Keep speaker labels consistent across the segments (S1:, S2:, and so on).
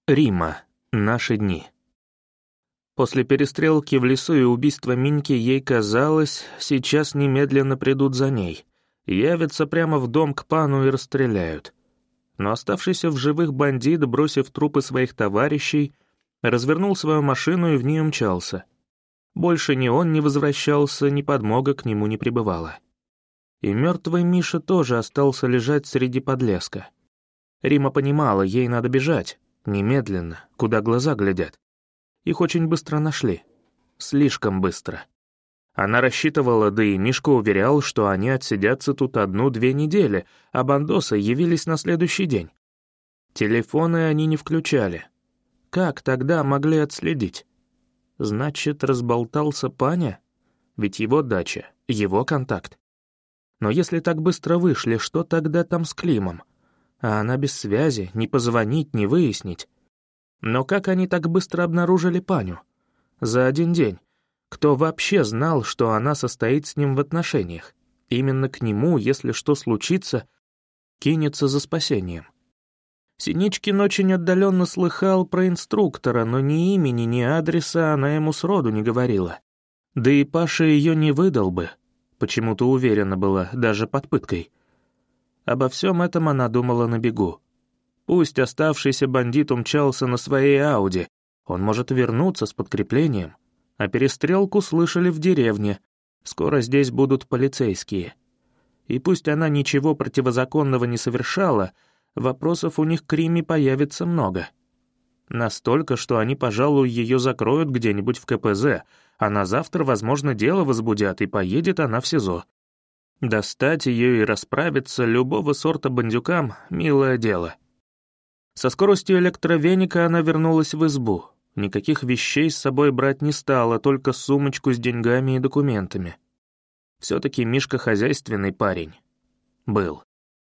S1: Рима. Наши дни. После перестрелки в лесу и убийства Миньки ей казалось, сейчас немедленно придут за ней, явятся прямо в дом к пану и расстреляют. Но оставшийся в живых бандит, бросив трупы своих товарищей, развернул свою машину и в ней умчался. Больше ни он не возвращался, ни подмога к нему не прибывала. И мертвый Миша тоже остался лежать среди подлеска. Рима понимала, ей надо бежать. Немедленно, куда глаза глядят. Их очень быстро нашли. Слишком быстро. Она рассчитывала, да и Мишка уверял, что они отсидятся тут 1-2 недели, а бандосы явились на следующий день. Телефоны они не включали. Как тогда могли отследить? Значит, разболтался Паня? Ведь его дача, его контакт. Но если так быстро вышли, что тогда там с Климом? А она без связи, ни позвонить, ни выяснить. Но как они так быстро обнаружили Паню? За 1 день. Кто вообще знал, что она состоит с ним в отношениях? Именно к нему, если что случится, кинется за спасением. Синичкин очень отдаленно слыхал про инструктора, но ни имени, ни адреса она ему сроду не говорила. Да и Паша ее не выдал бы. Почему-то уверена была, даже под пыткой. Обо всем этом она думала на бегу. Пусть оставшийся бандит умчался на своей Ауди, он может вернуться с подкреплением. А перестрелку слышали в деревне, скоро здесь будут полицейские. И пусть она ничего противозаконного не совершала, вопросов у них к Риме появится много. Настолько, что они, пожалуй, ее закроют где-нибудь в КПЗ, а на завтра, возможно, дело возбудят, и поедет она в СИЗО. Достать ее и расправиться любого сорта бандюкам — милое дело. Со скоростью электровеника она вернулась в избу. Никаких вещей с собой брать не стала, только сумочку с деньгами и документами. Все-таки Мишка хозяйственный парень. Был.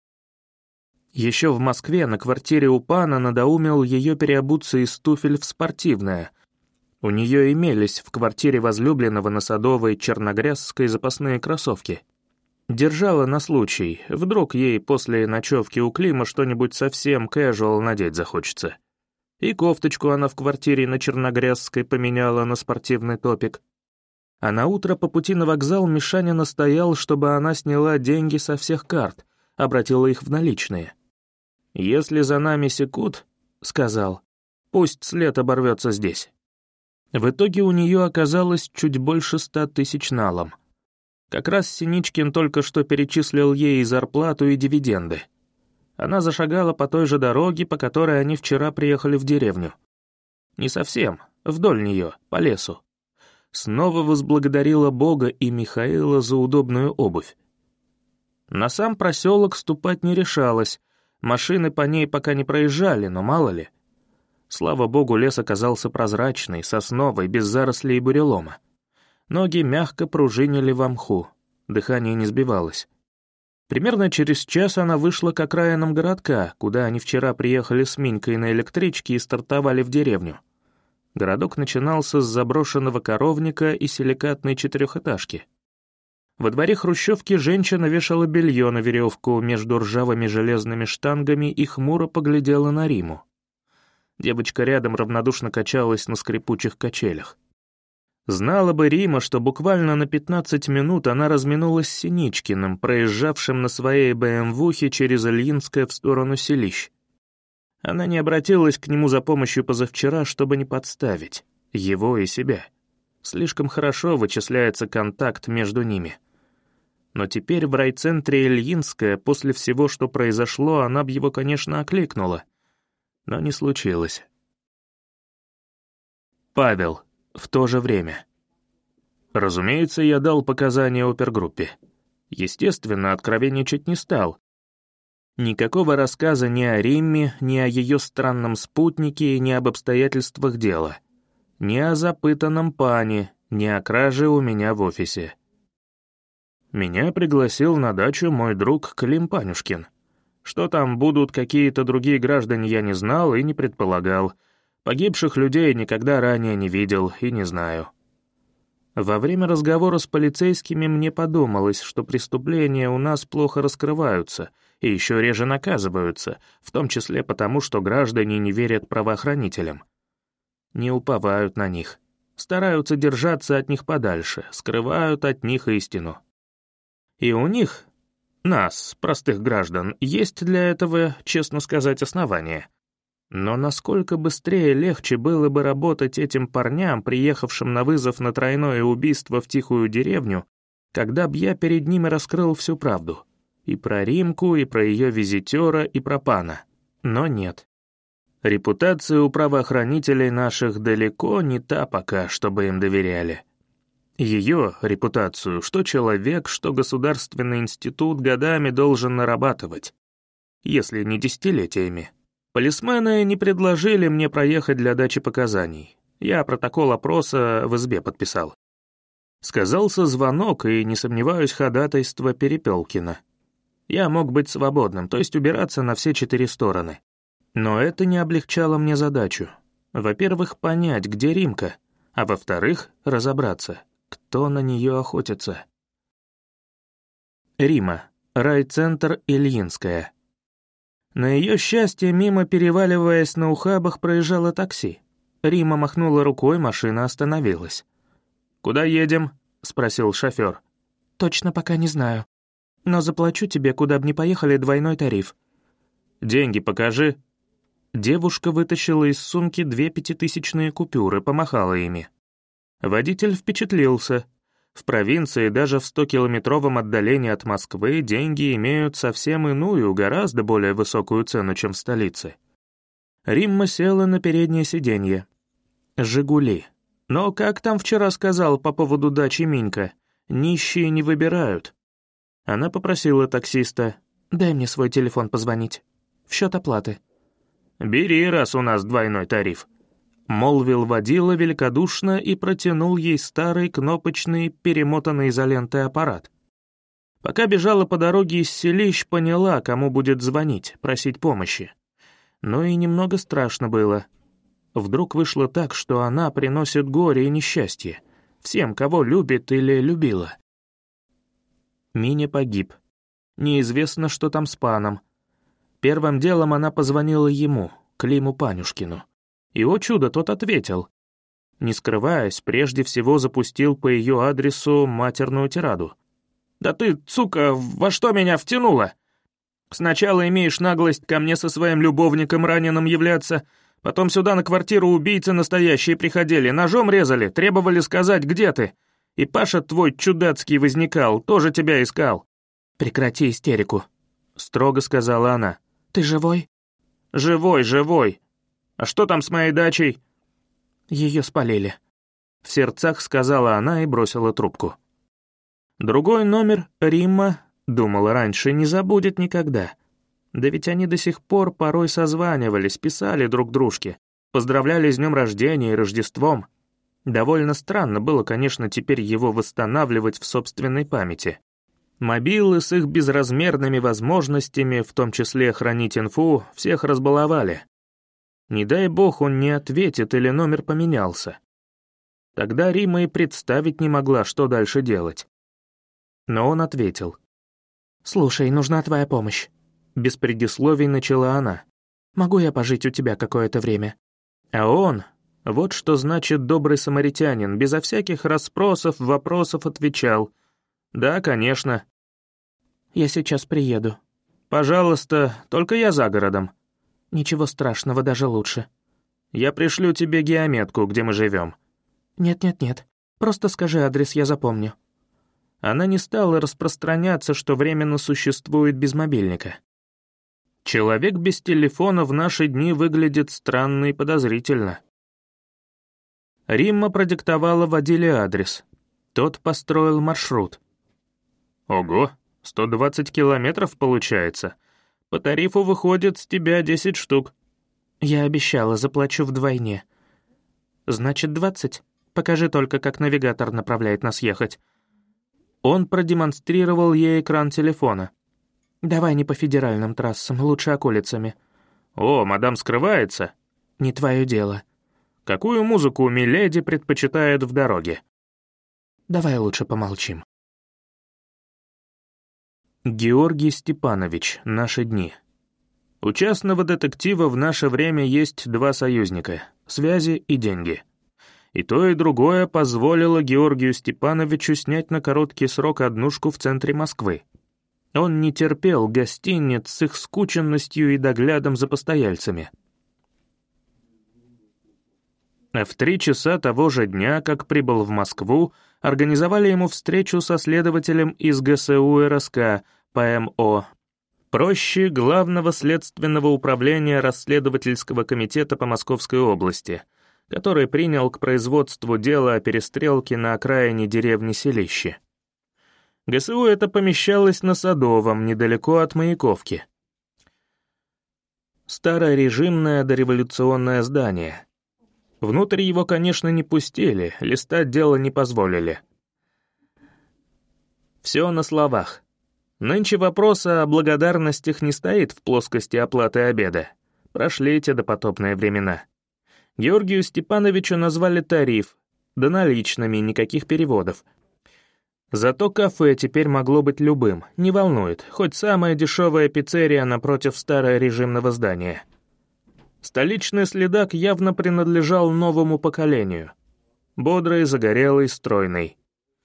S1: Еще в Москве на квартире у пана надоумил ее переобуться из туфель в спортивное. У нее имелись в квартире возлюбленного на Садовой Черногрязской запасные кроссовки. Держала на случай, вдруг ей после ночевки у Клима что-нибудь совсем casual надеть захочется. И кофточку она в квартире на Черногрязской поменяла на спортивный топик. А на утро по пути на вокзал Мишаня настоял, чтобы она сняла деньги со всех карт, обратила их в наличные. «Если за нами секут, — сказал, — пусть след оборвется здесь». В итоге у нее оказалось чуть больше 100 тысяч налом. Как раз Синичкин только что перечислил ей и зарплату, и дивиденды. Она зашагала по той же дороге, по которой они вчера приехали в деревню. Не совсем, вдоль нее, по лесу. Снова возблагодарила Бога и Михаила за удобную обувь. На сам проселок ступать не решалась, машины по ней пока не проезжали, но мало ли. Слава богу, лес оказался прозрачный, сосновый, без зарослей и бурелома. Ноги мягко пружинили во мху, дыхание не сбивалось. Примерно через час она вышла к окраинам городка, куда они вчера приехали с Минькой на электричке и стартовали в деревню. Городок начинался с заброшенного коровника и силикатной 4-этажки. Во дворе хрущевки женщина вешала белье на веревку между ржавыми железными штангами и хмуро поглядела на Риму. Девочка рядом равнодушно качалась на скрипучих качелях. Знала бы Рима, что буквально на 15 минут она разминулась с Синичкиным, проезжавшим на своей БМВухе через Ильинское в сторону селищ. Она не обратилась к нему за помощью позавчера, чтобы не подставить его и себя. Слишком хорошо вычисляется контакт между ними. Но теперь в райцентре Ильинское, после всего, что произошло, она б его, конечно, окликнула. Но не случилось. Павел. В то же время. Разумеется, я дал показания опергруппе. Естественно, откровенничать не стал. Никакого рассказа ни о Римме, ни о ее странном спутнике, ни об обстоятельствах дела. Ни о запытанном пане, ни о краже у меня в офисе. Меня пригласил на дачу мой друг Клим Панюшкин. Что там будут какие-то другие граждане, я не знал и не предполагал. Погибших людей никогда ранее не видел и не знаю. Во время разговора с полицейскими мне подумалось, что преступления у нас плохо раскрываются, и еще реже наказываются, в том числе потому, что граждане не верят правоохранителям. Не уповают на них, стараются держаться от них подальше, скрывают от них истину. И у них, нас, простых граждан, есть для этого, честно сказать, основания. Но насколько быстрее и легче было бы работать этим парням, приехавшим на вызов на тройное убийство в тихую деревню, когда б я перед ними раскрыл всю правду. И про Римку, и про ее визитера, и про пана. Но нет. Репутация у правоохранителей наших далеко не та пока, чтобы им доверяли. Ее репутацию что человек, что государственный институт годами должен нарабатывать, если не десятилетиями. Полисмены не предложили мне проехать для дачи показаний. Я протокол опроса в избе подписал. Сказался звонок и, не сомневаюсь, ходатайство Перепелкина. Я мог быть свободным, то есть убираться на все 4 стороны. Но это не облегчало мне задачу. Во-первых, понять, где Римка, а во-вторых, разобраться, кто на нее охотится. Рима. Райцентр Ильинская. На ее счастье, мимо, переваливаясь на ухабах, проезжало такси. Рима махнула рукой, машина остановилась. «Куда едем?» — спросил шофер. «Точно пока не знаю. Но заплачу тебе, куда б ни поехали, двойной тариф». «Деньги покажи». Девушка вытащила из сумки 2 пятитысячные купюры, помахала ими. Водитель впечатлился. В провинции, даже в 100-километровом отдалении от Москвы, деньги имеют совсем иную, гораздо более высокую цену, чем в столице. Римма села на переднее сиденье. «Жигули». Но, как там вчера сказал по поводу дачи Минька, нищие не выбирают. Она попросила таксиста: «Дай мне свой телефон позвонить. В счет оплаты». «Бери, раз у нас двойной тариф», — молвил водила великодушно и протянул ей старый кнопочный, перемотанный изолентой аппарат. Пока бежала по дороге из селищ, поняла, кому будет звонить, просить помощи. Но и немного страшно было. Вдруг вышло так, что она приносит горе и несчастье всем, кого любит или любила. Миня погиб. Неизвестно, что там с паном. Первым делом она позвонила ему, Климу Панюшкину. И, о чудо, тот ответил. Не скрываясь, прежде всего запустил по ее адресу матерную тираду. «Да ты, сука, во что меня втянула? Сначала имеешь наглость ко мне со своим любовником раненым являться, потом сюда на квартиру убийцы настоящие приходили, ножом резали, требовали сказать, где ты. И Паша твой чудацкий возникал, тоже тебя искал». «Прекрати истерику», — строго сказала она. «Ты живой?» «Живой, живой. А что там с моей дачей?» «Ее спалили», — в сердцах сказала она и бросила трубку. Другой номер Римма, думала раньше, не забудет никогда. Да ведь они до сих пор порой созванивались, писали друг дружке, поздравляли с днем рождения и Рождеством. Довольно странно было, конечно, теперь его восстанавливать в собственной памяти. Мобилы с их безразмерными возможностями, в том числе хранить инфу, всех разбаловали. Не дай бог он не ответит или номер поменялся. Тогда Рима и представить не могла, что дальше делать. Но он ответил. «Слушай, нужна твоя помощь». Без предисловий начала она. «Могу я пожить у тебя какое-то время?» А он, вот что значит добрый самаритянин, безо всяких расспросов, вопросов отвечал. «Да, конечно». «Я сейчас приеду». «Пожалуйста, только я за городом». «Ничего страшного, даже лучше». «Я пришлю тебе геометку, где мы живем». «Нет-нет-нет, просто скажи адрес, я запомню». Она не стала распространяться, что временно существует без мобильника. Человек без телефона в наши дни выглядит странно и подозрительно. Римма продиктовала водиле адрес. Тот построил маршрут. «Ого, 120 километров получается. По тарифу выходит с тебя 10 штук». «Я обещала, заплачу вдвойне». «Значит, 20? Покажи только, как навигатор направляет нас ехать». Он продемонстрировал ей экран телефона. «Давай не по федеральным трассам, лучше околицами». «О, мадам скрывается?» «Не твое дело». «Какую музыку миледи предпочитает в дороге?» «Давай лучше помолчим». Георгий Степанович. Наши дни. У частного детектива в наше время есть два союзника — связи и деньги. И то, и другое позволило Георгию Степановичу снять на короткий срок однушку в центре Москвы. Он не терпел гостиниц с их скученностью и доглядом за постояльцами. А в 3 часа того же дня, как прибыл в Москву, организовали ему встречу со следователем из ГСУ РСК ПМО. Проще Главного следственного управления расследовательского комитета по Московской области, который принял к производству дела о перестрелке на окраине деревни Селище. ГСУ это помещалось на Садовом, недалеко от Маяковки. Старое режимное дореволюционное здание. Внутрь его, конечно, не пустили, листать дело не позволили. Все на словах. Нынче вопрос о благодарностях не стоит в плоскости оплаты обеда. Прошли те допотопные времена. Георгию Степановичу назвали тариф, да наличными, никаких переводов. Зато кафе теперь могло быть любым, не волнует, хоть самая дешевая пиццерия напротив старорежимного здания. Столичный следак явно принадлежал новому поколению. Бодрый, загорелый, стройный.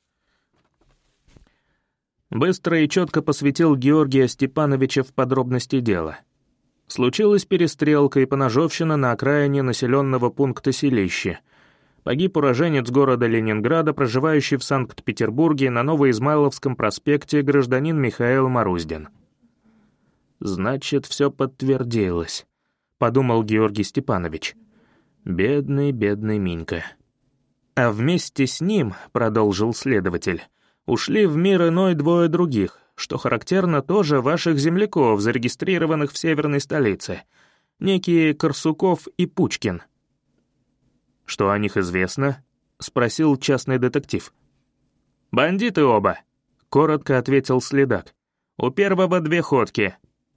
S1: Быстро и четко посвятил Георгия Степановича в подробности дела. Случилась перестрелка и поножовщина на окраине населенного пункта Селище. Погиб уроженец города Ленинграда, проживающий в Санкт-Петербурге на Новоизмайловском проспекте гражданин Михаил Маруздин. «Значит, все подтвердилось», — подумал Георгий Степанович. «Бедный, бедный Минька». «А вместе с ним, — продолжил следователь, — ушли в мир иной двое других, что характерно тоже ваших земляков, зарегистрированных в северной столице, некие Корсуков и Пучкин». «Что о них известно?» — спросил частный детектив. «Бандиты оба», — коротко ответил следак. «У первого 2 ходки».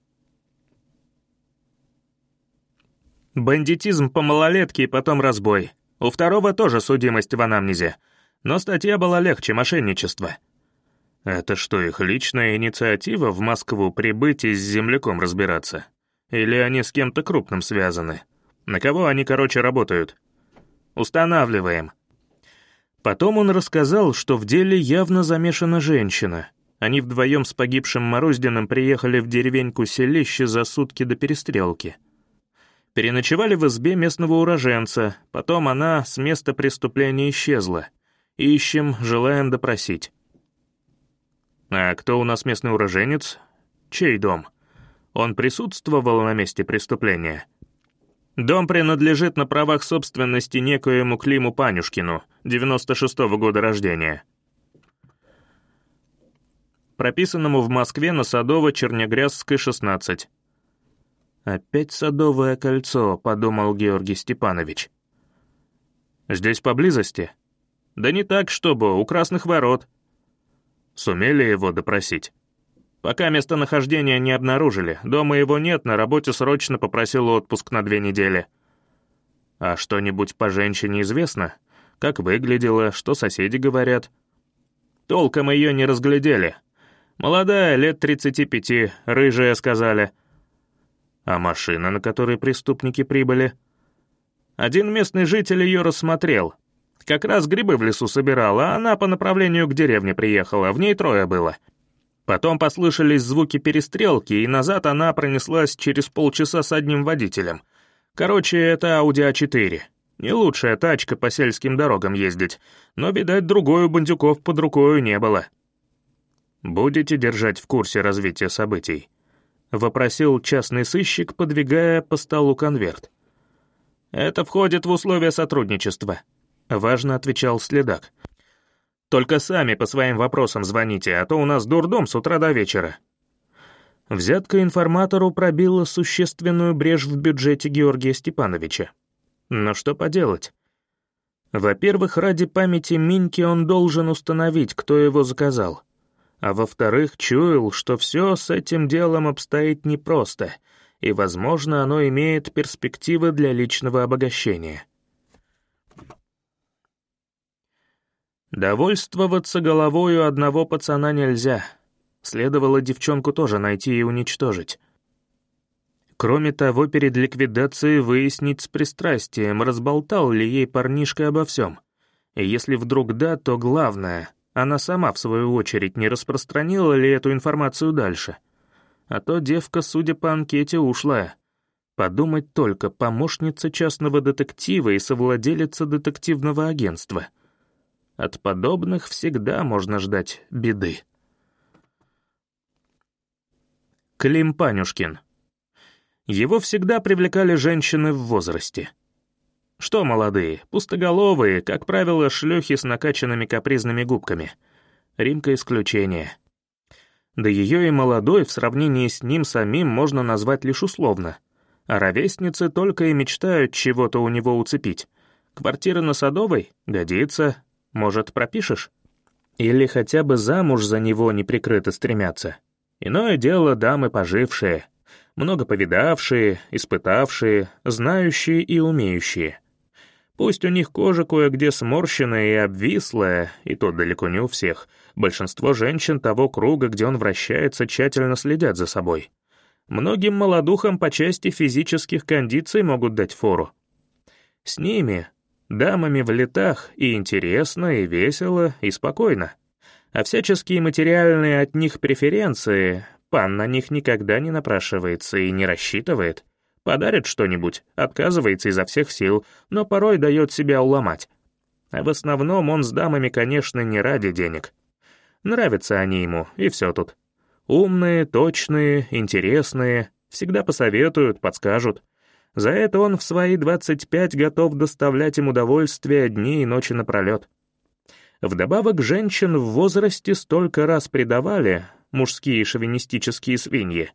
S1: Бандитизм по малолетке и потом разбой. У второго тоже судимость в анамнезе. Но статья была легче — мошенничество. Это что, их личная инициатива в Москву прибыть и с земляком разбираться? Или они с кем-то крупным связаны? На кого они, короче, работают? Устанавливаем. Потом он рассказал, что в деле явно замешана женщина. Они вдвоем с погибшим Маруздиным приехали в деревеньку Селище за сутки до перестрелки. Переночевали в избе местного уроженца, потом она с места преступления исчезла. Ищем, желаем допросить. А кто у нас местный уроженец? Чей дом? Он присутствовал на месте преступления? Дом принадлежит на правах собственности некоему Климу Панюшкину, 96-го года рождения. Прописанному в Москве на Садово-Черногрязской, 16. «Опять Садовое кольцо», — подумал Георгий Степанович. «Здесь поблизости?» «Да не так, чтобы, у Красных ворот». «Сумели его допросить?» «Пока местонахождения не обнаружили. Дома его нет, на работе срочно попросил отпуск на 2 недели». «А что-нибудь по женщине известно? Как выглядела, что соседи говорят?» «Толком ее не разглядели. Молодая, лет 35, рыжая, сказали». «А машина, на которой преступники прибыли?» «Один местный житель ее рассмотрел. Как раз грибы в лесу собирал, а она по направлению к деревне приехала, в ней 3 было. Потом послышались звуки перестрелки, и назад она пронеслась через полчаса с одним водителем. Короче, это Audi A4. Не лучшая тачка по сельским дорогам ездить, но, видать, другой у бандюков под рукою не было». «Будете держать в курсе развития событий?» — вопросил частный сыщик, подвигая по столу конверт. «Это входит в условия сотрудничества», — важно отвечал следак. «Только сами по своим вопросам звоните, а то у нас дурдом с утра до вечера». Взятка информатору пробила существенную брешь в бюджете Георгия Степановича. Но что поделать? Во-первых, ради памяти Миньки он должен установить, кто его заказал. А во-вторых, чуял, что все с этим делом обстоит непросто, и, возможно, оно имеет перспективы для личного обогащения. Довольствоваться головою одного пацана нельзя. Следовало девчонку тоже найти и уничтожить. Кроме того, перед ликвидацией выяснить с пристрастием, разболтал ли ей парнишка обо всем. И если вдруг да, то главное, она сама, в свою очередь, не распространила ли эту информацию дальше. А то девка, судя по анкете, ушлая. Подумать только, помощница частного детектива и совладелица детективного агентства. От подобных всегда можно ждать беды. Клим Панюшкин. Его всегда привлекали женщины в возрасте. Что молодые, пустоголовые, как правило, шлюхи с накачанными капризными губками. Римка исключение. Да ее и молодой в сравнении с ним самим можно назвать лишь условно. А ровесницы только и мечтают чего-то у него уцепить. Квартира на Садовой? Годится. Может, пропишешь? Или хотя бы замуж за него неприкрыто стремятся. Иное дело дамы пожившие, много повидавшие, испытавшие, знающие и умеющие. Пусть у них кожа кое-где сморщенная и обвислая, и то далеко не у всех. Большинство женщин того круга, где он вращается, тщательно следят за собой. Многим молодухам по части физических кондиций могут дать фору. С ними, дамами в летах, и интересно, и весело, и спокойно. А всяческие материальные от них преференции, пан на них никогда не напрашивается и не рассчитывает. Подарит что-нибудь, отказывается изо всех сил, но порой дает себя уломать. А в основном он с дамами, конечно, не ради денег. Нравятся они ему, и все тут. Умные, точные, интересные, всегда посоветуют, подскажут. За это он в свои 25 готов доставлять им удовольствие дни и ночи напролет. Вдобавок, женщин в возрасте столько раз предавали мужские шовинистические свиньи,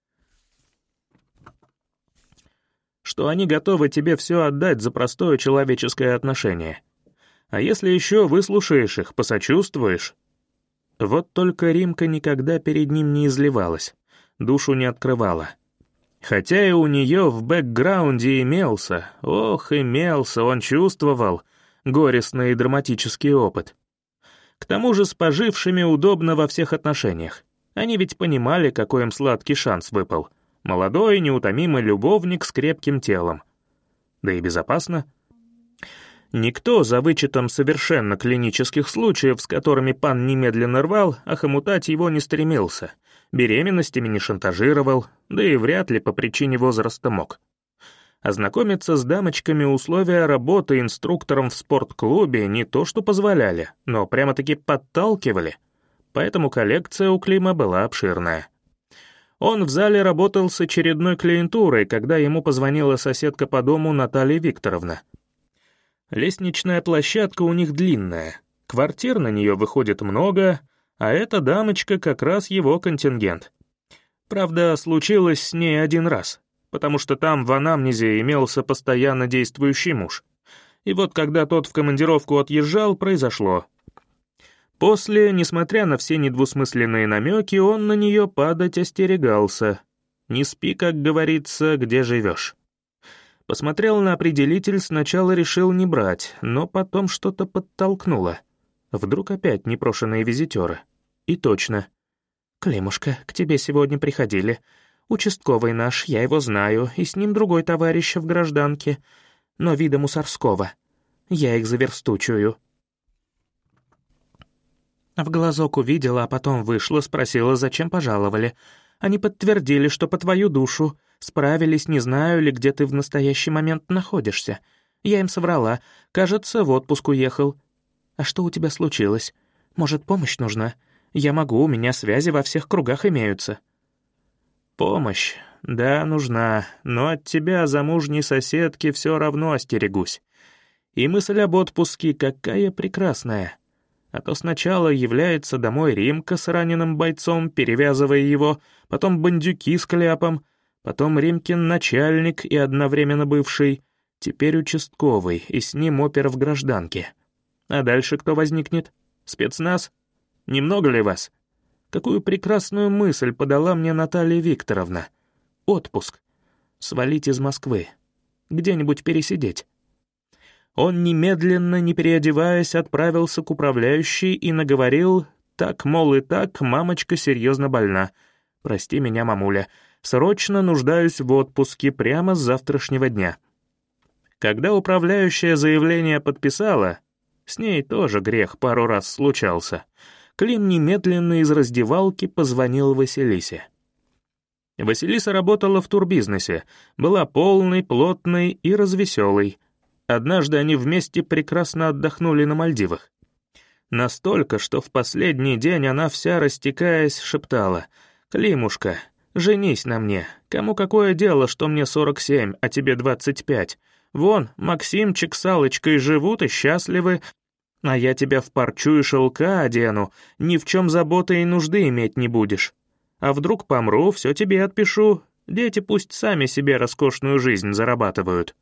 S1: что они готовы тебе все отдать за простое человеческое отношение. А если еще выслушаешь их, посочувствуешь... Вот только Римка никогда перед ним не изливалась, душу не открывала. Хотя и у нее в бэкграунде имелся, он чувствовал горестный и драматический опыт. К тому же с пожившими удобно во всех отношениях. Они ведь понимали, какой им сладкий шанс выпал. Молодой, неутомимый любовник с крепким телом. Да и безопасно. Никто, за вычетом совершенно клинических случаев, с которыми пан немедленно рвал, охомутать его не стремился, беременностями не шантажировал, да и вряд ли по причине возраста мог. Ознакомиться с дамочками условия работы инструктором в спортклубе не то что позволяли, но прямо-таки подталкивали, поэтому коллекция у Клима была обширная. Он в зале работал с очередной клиентурой, когда ему позвонила соседка по дому Наталья Викторовна. Лестничная площадка у них длинная, квартир на нее выходит много, а эта дамочка как раз его контингент. Правда, случилось с ней один раз, потому что там в анамнезе имелся постоянно действующий муж. И вот когда тот в командировку отъезжал, произошло. После, несмотря на все недвусмысленные намеки, он на нее падать остерегался. «Не спи, как говорится, где живешь». Посмотрел на определитель, сначала решил не брать, но потом что-то подтолкнуло. Вдруг опять непрошенные визитеры. И точно. «Климушка, к тебе сегодня приходили. Участковый наш, я его знаю, и с ним другой товарищ в гражданке, но вида мусорского. Я их заверстучую». В глазок увидела, а потом вышла, спросила, зачем пожаловали. Они подтвердили, что по твою душу. Справились, не знаю ли, где ты в настоящий момент находишься. Я им соврала. Кажется, в отпуск уехал. А что у тебя случилось? Может, помощь нужна? Я могу, у меня связи во всех кругах имеются. Помощь? Да, нужна. Но от тебя, замужней соседки, все равно остерегусь. И мысль об отпуске какая прекрасная. А то сначала является домой Римка с раненым бойцом, перевязывая его, потом бандюки с кляпом, потом Римкин начальник и одновременно бывший, теперь участковый, и с ним опер в гражданке. А дальше кто возникнет? Спецназ? Немного ли вас? Какую прекрасную мысль подала мне Наталья Викторовна. Отпуск. Свалить из Москвы. Где-нибудь пересидеть. Он немедленно, не переодеваясь, отправился к управляющей и наговорил Так, мол, и так, мамочка серьезно больна. Прости меня, мамуля. Срочно нуждаюсь в отпуске прямо с завтрашнего дня. Когда управляющая заявление подписала, с ней тоже грех пару раз случался, Клим немедленно из раздевалки позвонил Василисе. Василиса работала в турбизнесе, была полной, плотной и развеселой. Однажды они вместе прекрасно отдохнули на Мальдивах. Настолько, что в последний день она вся растекаясь шептала: «Климушка, женись на мне. Кому какое дело, что мне 47, а тебе 25? Вон, Максимчик с Аллочкой живут и счастливы, а я тебя в парчу и шелка одену, ни в чем заботы и нужды иметь не будешь. А вдруг помру, все тебе отпишу. Дети пусть сами себе роскошную жизнь зарабатывают».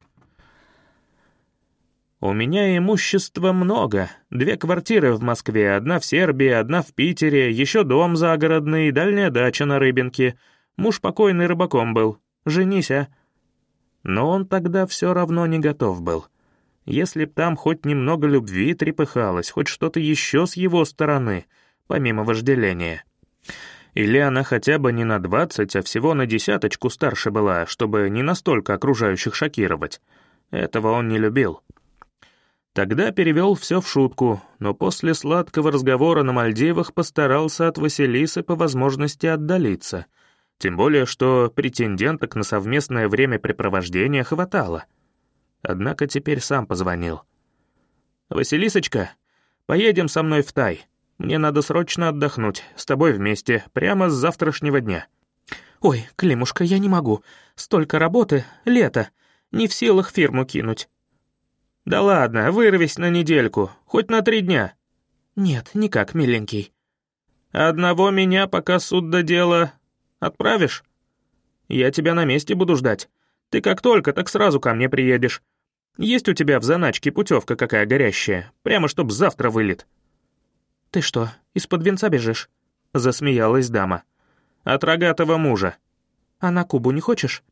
S1: «У меня имущества много. 2 квартиры в Москве, 1 в Сербии, 1 в Питере, еще дом загородный, дальняя дача на Рыбинке. Муж покойный рыбаком был. Женись, а?» Но он тогда все равно не готов был. Если б там хоть немного любви трепыхалось, хоть что-то еще с его стороны, помимо вожделения. Или она хотя бы не на 20, а всего на 10 старше была, чтобы не настолько окружающих шокировать. Этого он не любил. Тогда перевел все в шутку, но после сладкого разговора на Мальдивах постарался от Василисы по возможности отдалиться. Тем более, что претенденток на совместное времяпрепровождение хватало. Однако теперь сам позвонил. «Василисочка, поедем со мной в Тай. Мне надо срочно отдохнуть, с тобой вместе, прямо с завтрашнего дня». «Ой, Климушка, я не могу. Столько работы, лето. Не в силах фирму кинуть». «Да ладно, вырвись на недельку, хоть на 3 дня». «Нет, никак, миленький». «Одного меня, пока суд до дела, отправишь? Я тебя на месте буду ждать. Ты как только, так сразу ко мне приедешь. Есть у тебя в заначке путевка какая горящая, прямо чтоб завтра вылет». «Ты что, из-под венца бежишь?» — засмеялась дама. «От рогатого мужа». «А на Кубу не хочешь?»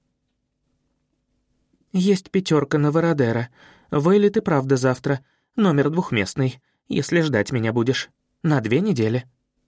S1: «Есть 5 на Вородеро. Вылет и правда завтра. Номер 2-местный, если ждать меня будешь. На 2 недели».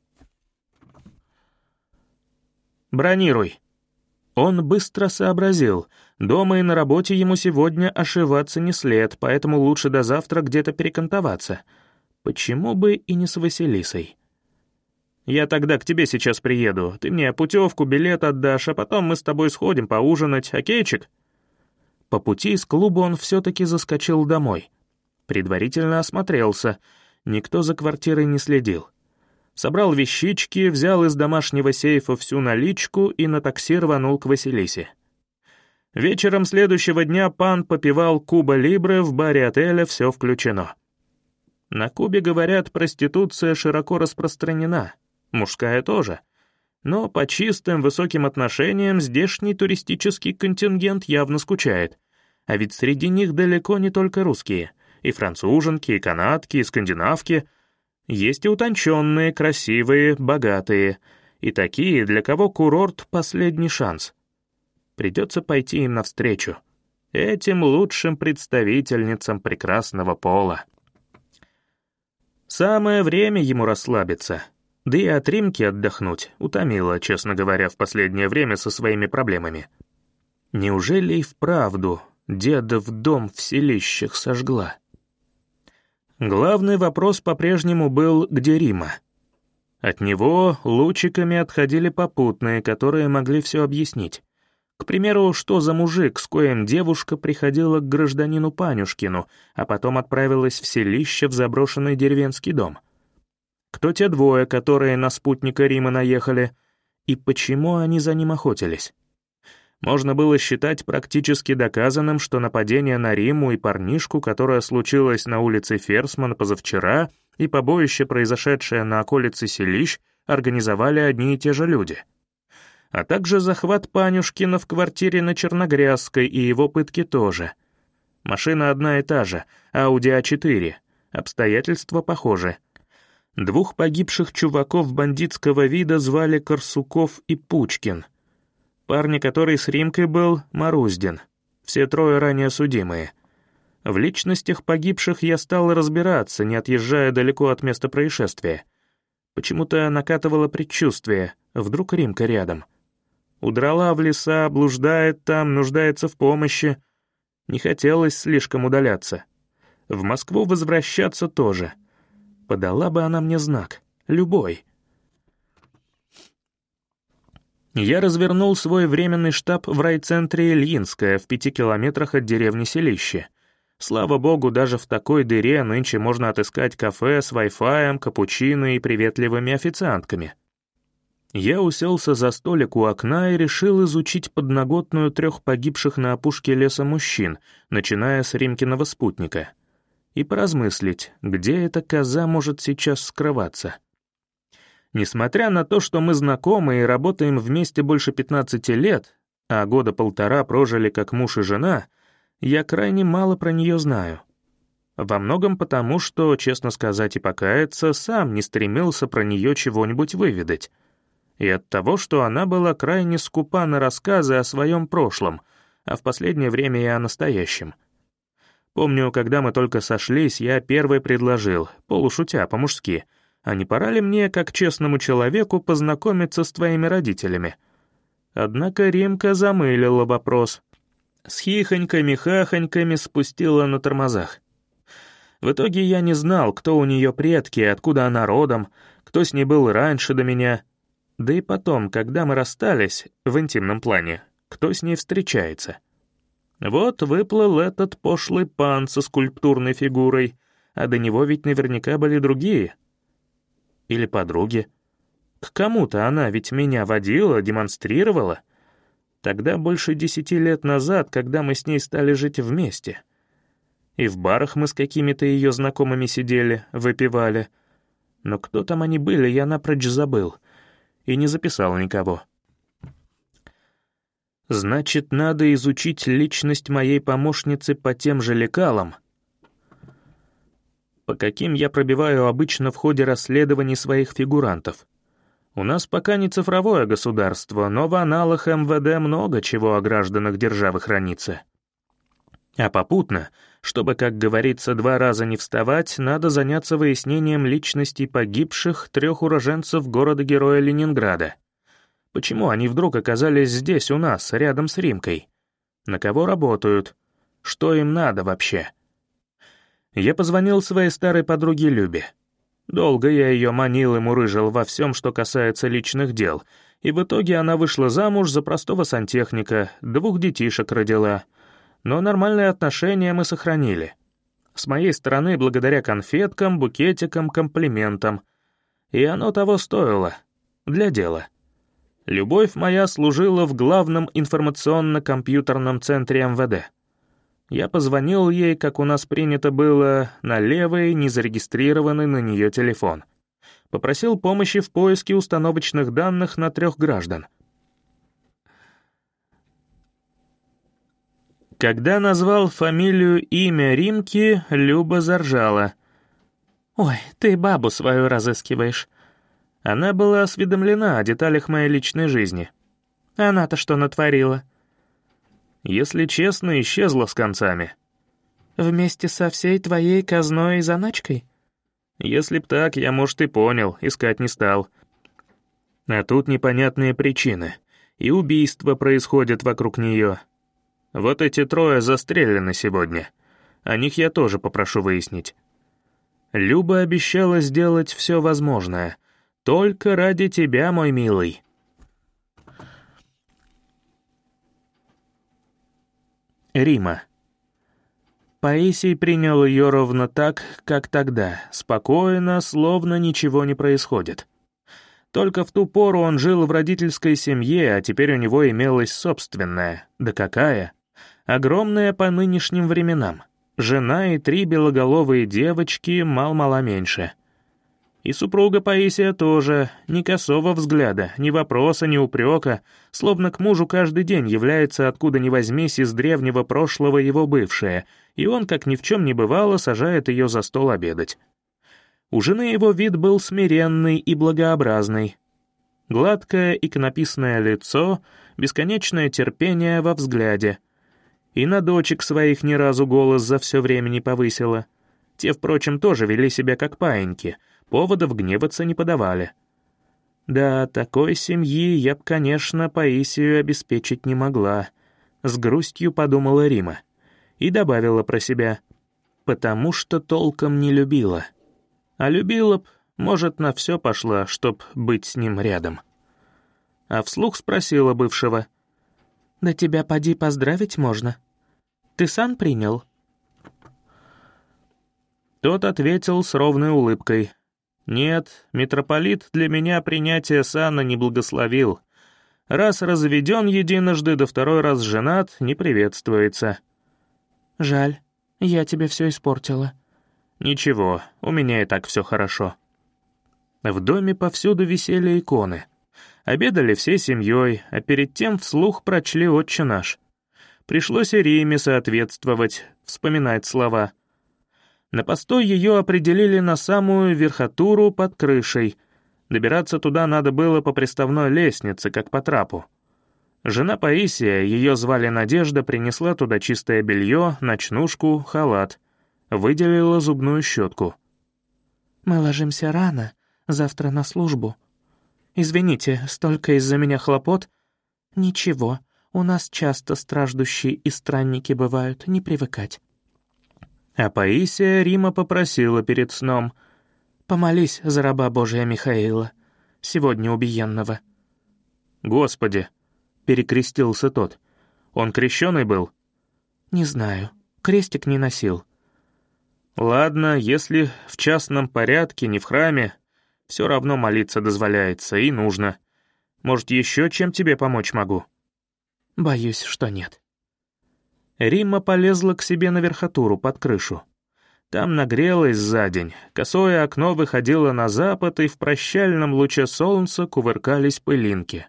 S1: «Бронируй». Он быстро сообразил. Дома и на работе ему сегодня ошиваться не след, поэтому лучше до завтра где-то перекантоваться. Почему бы и не с Василисой? «Я тогда к тебе сейчас приеду. Ты мне путевку, билет отдашь, а потом мы с тобой сходим поужинать, окейчик?» По пути из клуба он все-таки заскочил домой. Предварительно осмотрелся. Никто за квартирой не следил. Собрал вещички, взял из домашнего сейфа всю наличку и на такси рванул к Василисе. Вечером следующего дня пан попивал Куба Либре в баре отеля «Все включено». На Кубе, говорят, проституция широко распространена, мужская тоже. Но по чистым высоким отношениям здешний туристический контингент явно скучает. А ведь среди них далеко не только русские. И француженки, и канадки, и скандинавки. Есть и утонченные, красивые, богатые. И такие, для кого курорт — последний шанс. Придется пойти им навстречу. Этим лучшим представительницам прекрасного пола. Самое время ему расслабиться. Да и от Римки отдохнуть утомило, честно говоря, в последнее время со своими проблемами. Неужели и вправду дедов дом в селищах сожгла? Главный вопрос по-прежнему был, где Рима. От него лучиками отходили попутные, которые могли все объяснить. К примеру, что за мужик, с коим девушка приходила к гражданину Панюшкину, а потом отправилась в селище в заброшенный деревенский дом? Кто те 2, которые на спутника Рима наехали, и почему они за ним охотились? Можно было считать практически доказанным, что нападение на Риму и парнишку, которое случилось на улице Ферсман позавчера, и побоище, произошедшее на околице селищ, организовали одни и те же люди. А также захват Панюшкина в квартире на Черногрязской и его пытки тоже. Машина одна и та же, Audi A4, обстоятельства похожи. 2 погибших чуваков бандитского вида звали Корсуков и Пучкин. Парня, который с Римкой был, Маруздин. Все 3 ранее судимые. В личностях погибших я стал разбираться, не отъезжая далеко от места происшествия. Почему-то накатывало предчувствие, вдруг Римка рядом. Удрала в леса, блуждает там, нуждается в помощи. Не хотелось слишком удаляться. В Москву возвращаться тоже. Подала бы она мне знак, любой. Я развернул свой временный штаб в райцентре Ильинское, в 5 километрах от деревни Селище. Слава богу, даже в такой дыре нынче можно отыскать кафе с Wi-Fi, капучино и приветливыми официантками. Я уселся за столик у окна и решил изучить подноготную 3 погибших на опушке леса мужчин, начиная с Римкиного спутника, и поразмыслить, где эта коза может сейчас скрываться. Несмотря на то, что мы знакомы и работаем вместе больше 15 лет, а года 1,5 прожили как муж и жена, я крайне мало про нее знаю. Во многом потому, что, честно сказать и покаяться, сам не стремился про нее чего-нибудь выведать. И от того, что она была крайне скупа на рассказы о своем прошлом, а в последнее время и о настоящем. Помню, когда мы только сошлись, я первый предложил, полушутя, по-мужски, а не пора ли мне, как честному человеку, познакомиться с твоими родителями? Однако Римка замылила вопрос. С хихоньками-хахоньками спустила на тормозах. В итоге я не знал, кто у нее предки, откуда она родом, кто с ней был раньше до меня. Да и потом, когда мы расстались, в интимном плане, кто с ней встречается. Вот выплыл этот пошлый пан со скульптурной фигурой, а до него ведь наверняка были другие. Или подруги. К кому-то она ведь меня водила, демонстрировала. Тогда больше 10 лет назад, когда мы с ней стали жить вместе. И в барах мы с какими-то ее знакомыми сидели, выпивали. Но кто там они были, я напрочь забыл. И не записал никого. Значит, надо изучить личность моей помощницы по тем же лекалам, по каким я пробиваю обычно в ходе расследований своих фигурантов. У нас пока не цифровое государство, но в аналах МВД много чего о гражданах державы хранится. А попутно, чтобы, как говорится, 2 раза не вставать, надо заняться выяснением личностей погибших 3 уроженцев города-героя Ленинграда. Почему они вдруг оказались здесь у нас, рядом с Римкой? На кого работают? Что им надо вообще? Я позвонил своей старой подруге Любе. Долго я ее манил и мурыжил во всем, что касается личных дел, и в итоге она вышла замуж за простого сантехника, 2 детишек родила. Но нормальные отношения мы сохранили. С моей стороны, благодаря конфеткам, букетикам, комплиментам. И оно того стоило. Для дела. Любовь моя служила в главном информационно-компьютерном центре МВД. Я позвонил ей, как у нас принято было, на левый, незарегистрированный на нее телефон. Попросил помощи в поиске установочных данных на 3 граждан. Когда назвал фамилию, имя Римки, Люба заржала. «Ой, ты бабу свою разыскиваешь». Она была осведомлена о деталях моей личной жизни. Она-то что натворила? Если честно, исчезла с концами. Вместе со всей твоей казной и заначкой? Если б так, я, может, и понял, искать не стал. А тут непонятные причины. И убийства происходят вокруг нее. Вот эти 3 застрелены сегодня. О них я тоже попрошу выяснить. Люба обещала сделать все возможное. Только ради тебя, мой милый. Рима. Паисий принял ее ровно так, как тогда, спокойно, словно ничего не происходит. Только в ту пору он жил в родительской семье, а теперь у него имелась собственная. Да какая? Огромная по нынешним временам. Жена и 3 белоголовые девочки, мал-мала меньше. И супруга Паисия тоже, ни косого взгляда, ни вопроса, ни упрека, словно к мужу каждый день является откуда ни возьмись из древнего прошлого его бывшая, и он, как ни в чем не бывало, сажает ее за стол обедать. У жены его вид был смиренный и благообразный. Гладкое иконописное лицо, бесконечное терпение во взгляде. И на дочек своих ни разу голос за все время не повысила. Те, впрочем, тоже вели себя как паиньки, поводов гневаться не подавали. Да, такой семьи я б, конечно, Паисию обеспечить не могла, с грустью подумала Рима и добавила про себя, потому что толком не любила. А любила б, может, на все пошла, чтоб быть с ним рядом. А вслух спросила бывшего: «Да тебя поди поздравить можно? Ты сан принял?» Тот ответил с ровной улыбкой: «Нет, митрополит для меня принятие сана не благословил. Раз разведен единожды, да второй раз женат, не приветствуется». «Жаль, я тебе все испортила». «Ничего, у меня и так все хорошо». В доме повсюду висели иконы. Обедали всей семьей, а перед тем вслух прочли «Отче наш». Пришлось и Риме соответствовать, вспоминать слова. На постой ее определили на самую верхотуру под крышей. Добираться туда надо было по приставной лестнице, как по трапу. Жена Паисия, ее звали Надежда, принесла туда чистое белье, ночнушку, халат. Выделила зубную щетку. «Мы ложимся рано, завтра на службу. Извините, столько из-за меня хлопот». «Ничего, у нас часто страждущие и странники бывают, не привыкать». А Паисия Рима попросила перед сном: «Помолись за раба Божия Михаила, сегодня убиенного». «Господи!» — перекрестился тот. «Он крещеный был?» «Не знаю, крестик не носил». «Ладно, если в частном порядке, не в храме, все равно молиться дозволяется и нужно. Может, еще чем тебе помочь могу?» «Боюсь, что нет». Римма полезла к себе на верхотуру, под крышу. Там нагрелась за день, косое окно выходило на запад, и в прощальном луче солнца кувыркались пылинки.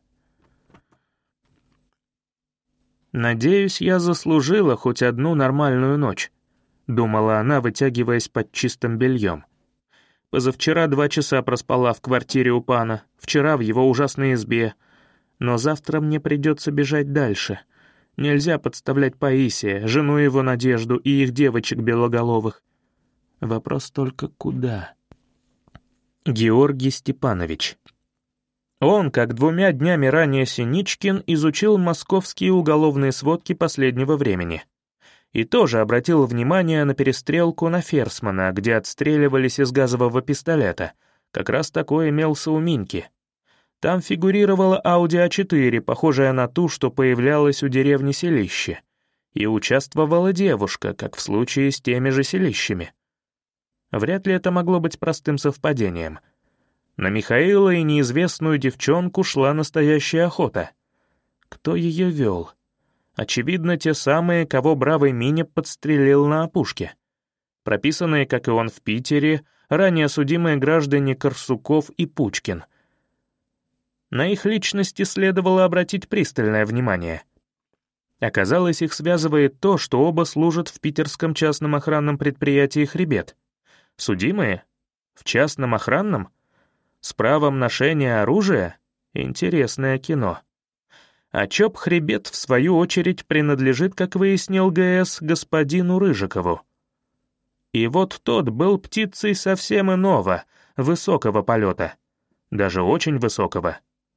S1: «Надеюсь, я заслужила хоть одну нормальную ночь», — думала она, вытягиваясь под чистым бельем. «Позавчера 2 часа проспала в квартире у пана, вчера в его ужасной избе, но завтра мне придется бежать дальше». Нельзя подставлять Паисия, жену его Надежду и их девочек белоголовых. Вопрос только куда? Георгий Степанович. Он, как 2 днями ранее Синичкин, изучил московские уголовные сводки последнего времени. И тоже обратил внимание на перестрелку на Ферсмана, где отстреливались из газового пистолета. Как раз такой имелся у Миньки. Там фигурировала Audi A4, похожая на ту, что появлялась у деревни Селище. И участвовала девушка, как в случае с теми же селищами. Вряд ли это могло быть простым совпадением. На Михаила и неизвестную девчонку шла настоящая охота. Кто ее вел? Очевидно, те самые, кого бравый Миня подстрелил на опушке. Прописанные, как и он в Питере, ранее судимые граждане Корсуков и Пучкин. На их личности следовало обратить пристальное внимание. Оказалось, их связывает то, что оба служат в питерском частном охранном предприятии «Хребет». Судимые? В частном охранном? С правом ношения оружия? Интересное кино. А ЧОП «Хребет», в свою очередь, принадлежит, как выяснил ГС, господину Рыжикову. И вот тот был птицей совсем иного, высокого полета. Даже очень высокого.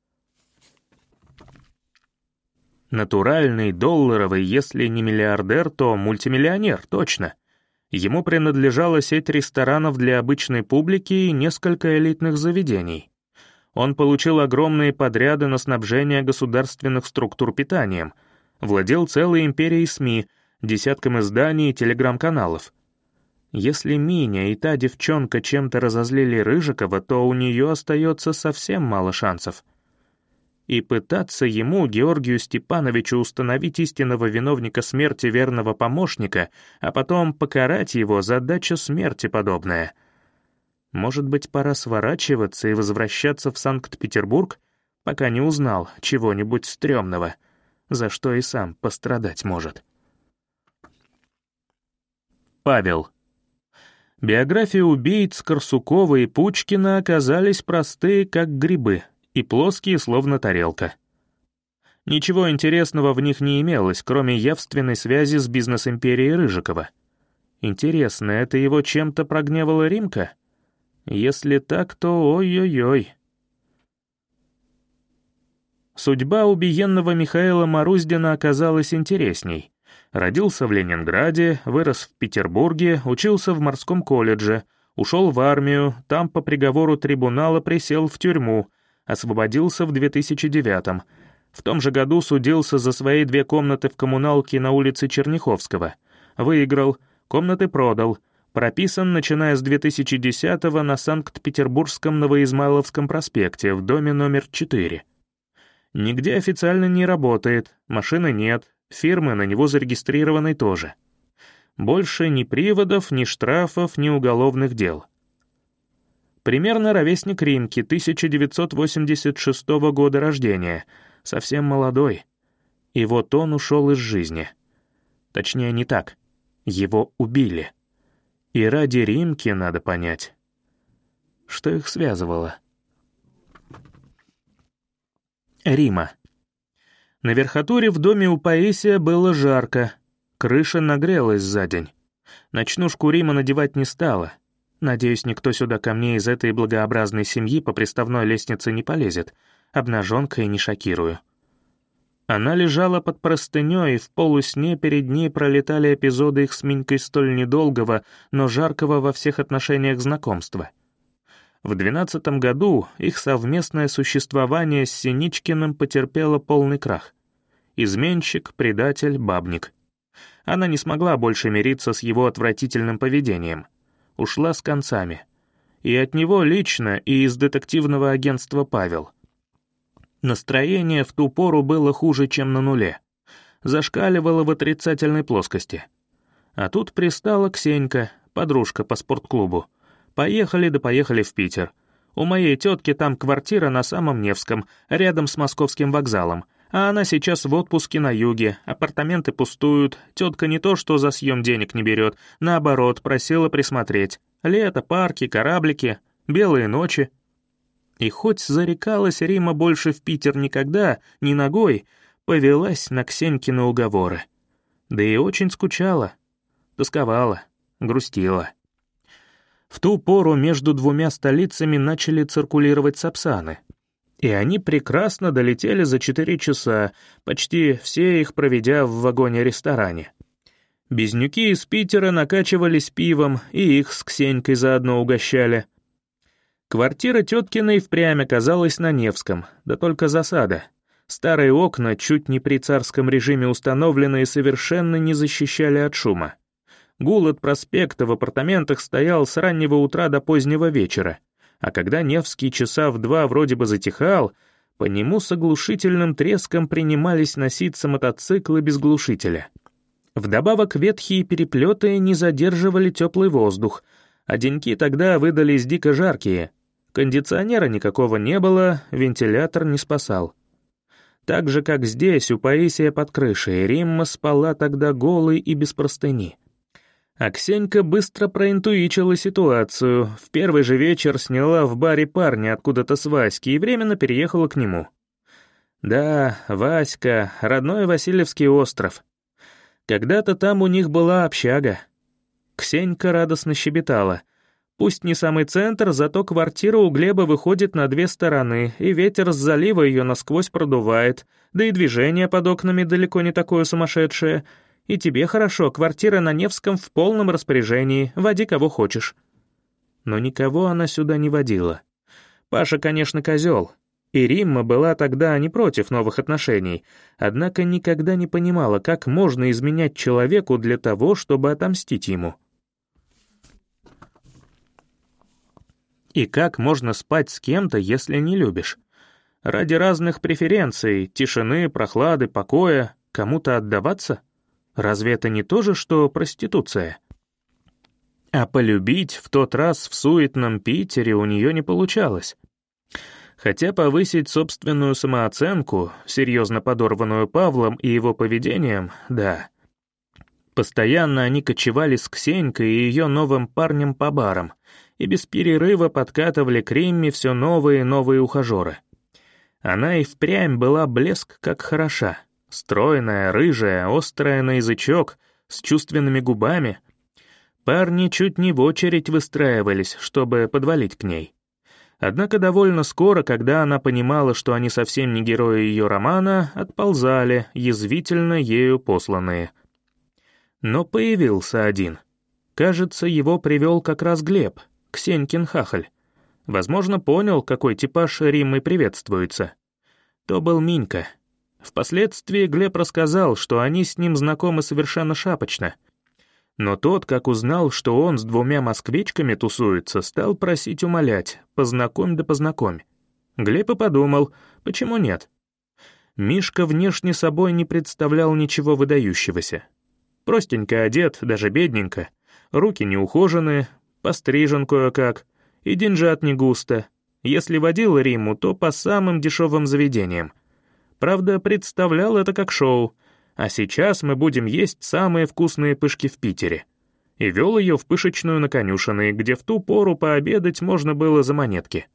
S1: Натуральный, долларовый, если не миллиардер, то мультимиллионер, точно. Ему принадлежала сеть ресторанов для обычной публики и несколько элитных заведений. Он получил огромные подряды на снабжение государственных структур питанием, владел целой империей СМИ, десятком изданий и телеграм-каналов. Если Миня и та девчонка чем-то разозлили Рыжикова, то у нее остается совсем мало шансов. И пытаться ему, Георгию Степановичу, установить истинного виновника смерти верного помощника, а потом покарать его, задача смерти подобная. Может быть, пора сворачиваться и возвращаться в Санкт-Петербург, пока не узнал чего-нибудь стрёмного, за что и сам пострадать может. Павел. Биографии убийц Корсукова и Пучкина оказались простые, как грибы, и плоские, словно тарелка. Ничего интересного в них не имелось, кроме явственной связи с бизнес-империей Рыжикова. Интересно, это его чем-то прогневала Римка? Если так, то ой-ой-ой. Судьба убиенного Михаила Маруздина оказалась интересней. Родился в Ленинграде, вырос в Петербурге, учился в морском колледже, ушел в армию, там по приговору трибунала присел в тюрьму, освободился в 2009-м. В том же году судился за свои 2 комнаты в коммуналке на улице Черняховского. Выиграл, комнаты продал, прописан, начиная с 2010-го на Санкт-Петербургском Новоизмайловском проспекте в доме номер 4. Нигде официально не работает, машины нет, фирмы на него зарегистрированы тоже. Больше ни приводов, ни штрафов, ни уголовных дел. Примерно ровесник Римки, 1986 года рождения, совсем молодой. И вот он ушел из жизни. Точнее, не так. Его убили. И ради Римки, надо понять, что их связывало. Рима. На верхотуре в доме у Паисия было жарко. Крыша нагрелась за день. Ночнушку Рима надевать не стала. Надеюсь, никто сюда ко мне из этой благообразной семьи по приставной лестнице не полезет. Обнаженкой не шокирую. Она лежала под простыней, и в полусне перед ней пролетали эпизоды их с Минькой столь недолгого, но жаркого во всех отношениях знакомства. В 12-м году их совместное существование с Синичкиным потерпело полный крах. Изменщик, предатель, бабник. Она не смогла больше мириться с его отвратительным поведением. Ушла с концами. И от него лично, и из детективного агентства «Павел». Настроение в ту пору было хуже, чем на нуле. Зашкаливало в отрицательной плоскости. А тут пристала Ксенька, подружка по спортклубу. Поехали в Питер. У моей тетки там квартира на самом Невском, рядом с Московским вокзалом, а она сейчас в отпуске на юге, апартаменты пустуют, тетка не то что за съем денег не берет, наоборот, просила присмотреть. Лето, парки, кораблики, белые ночи. И хоть зарекалась Рима больше в Питер никогда, ни ногой, повелась на Ксенькины уговоры. Да и очень скучала, тосковала, грустила. В ту пору между 2 столицами начали циркулировать сапсаны. И они прекрасно долетели за 4 часа, почти все их проведя в вагоне-ресторане. Безнюки из Питера накачивались пивом, и их с Ксенькой заодно угощали. Квартира теткиной впрямь оказалась на Невском, да только засада. Старые окна, чуть не при царском режиме установленные, совершенно не защищали от шума. Гул от проспекта в апартаментах стоял с раннего утра до позднего вечера, а когда Невский часа в 2 вроде бы затихал, по нему с оглушительным треском принимались носиться мотоциклы без глушителя. Вдобавок ветхие переплеты не задерживали теплый воздух, а деньки тогда выдались дико жаркие. Кондиционера никакого не было, вентилятор не спасал. Так же, как здесь, у Паисия под крышей, Римма спала тогда голой и без простыни. А Ксенька быстро проинтуичила ситуацию, в первый же вечер сняла в баре парня откуда-то с Васьки и временно переехала к нему. Да, Васька, родной Васильевский остров. Когда-то там у них была общага. Ксенька радостно щебетала. Пусть не самый центр, зато квартира у Глеба выходит на 2 стороны, и ветер с залива ее насквозь продувает, да и движение под окнами далеко не такое сумасшедшее. И тебе хорошо, квартира на Невском в полном распоряжении, води кого хочешь. Но никого она сюда не водила. Паша, конечно, козел. И Римма была тогда не против новых отношений, однако никогда не понимала, как можно изменять человеку для того, чтобы отомстить ему. И как можно спать с кем-то, если не любишь? Ради разных преференций, тишины, прохлады, покоя, кому-то отдаваться? Разве это не то же, что проституция? А полюбить в тот раз в суетном Питере у нее не получалось. Хотя повысить собственную самооценку, серьезно подорванную Павлом и его поведением, да. Постоянно они кочевали с Ксенькой и ее новым парнем по барам, и без перерыва подкатывали к Римме все новые и новые ухажеры. Она и впрямь была блеск как хороша. Стройная, рыжая, острая на язычок, с чувственными губами. Парни чуть не в очередь выстраивались, чтобы подвалить к ней. Однако довольно скоро, когда она понимала, что они совсем не герои ее романа, отползали, язвительно ею посланные. Но появился один. Кажется, его привел как раз Глеб, Ксенькин хахаль. Возможно, понял, какой типаж Риммы приветствуется. То был Минька. Впоследствии Глеб рассказал, что они с ним знакомы совершенно шапочно. Но тот, как узнал, что он с 2 москвичками тусуется, стал просить умолять: «Познакомь да познакомь». Глеб и подумал, почему нет? Мишка внешне собой не представлял ничего выдающегося. Простенько одет, даже бедненько, руки неухоженные, пострижен кое-как, и деньжат не густо. Если водил Римму, то по самым дешевым заведениям. Правда, представлял это как шоу. А сейчас мы будем есть самые вкусные пышки в Питере. И вел ее в пышечную на конюшины, где в ту пору пообедать можно было за монетки.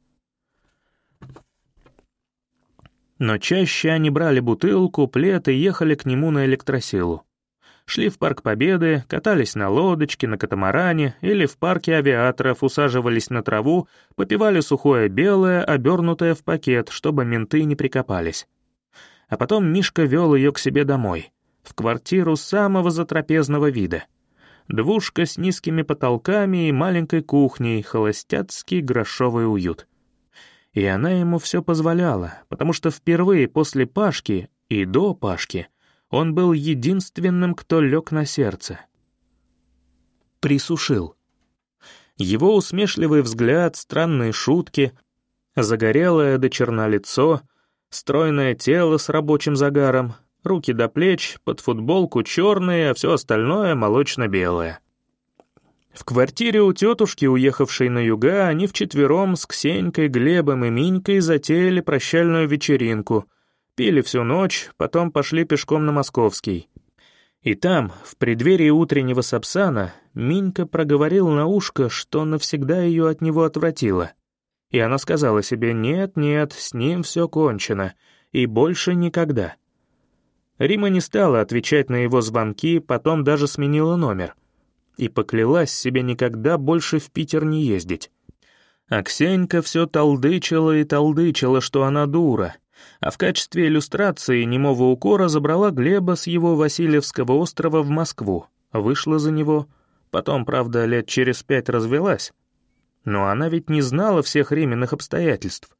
S1: Но чаще они брали бутылку, плед и ехали к нему на электросилу. Шли в Парк Победы, катались на лодочке, на катамаране или в парке авиаторов, усаживались на траву, попивали сухое белое, обернутое в пакет, чтобы менты не прикопались. А потом Мишка вел ее к себе домой, в квартиру самого затрапезного вида. Двушка с низкими потолками и маленькой кухней, холостяцкий грошовый уют. И она ему все позволяла, потому что впервые после Пашки и до Пашки он был единственным, кто лег на сердце. Присушил. Его усмешливый взгляд, странные шутки, загорелое до черна лицо, стройное тело с рабочим загаром, руки до плеч, под футболку черные, а все остальное молочно-белое. В квартире у тетушки, уехавшей на юга, они вчетвером с Ксенькой, Глебом и Минькой затеяли прощальную вечеринку, пили всю ночь, потом пошли пешком на Московский. И там, в преддверии утреннего сапсана, Минька проговорил на ушко, что навсегда ее от него отвратило. И она сказала себе: «Нет, с ним все кончено, и больше никогда». Римма не стала отвечать на его звонки, потом даже сменила номер. И поклялась себе никогда больше в Питер не ездить. А Ксенька все толдычила и толдычила, что она дура, а в качестве иллюстрации немого укора забрала Глеба с его Васильевского острова в Москву, вышла за него, потом, правда, лет через 5 развелась. Но она ведь не знала всех Римминых обстоятельств.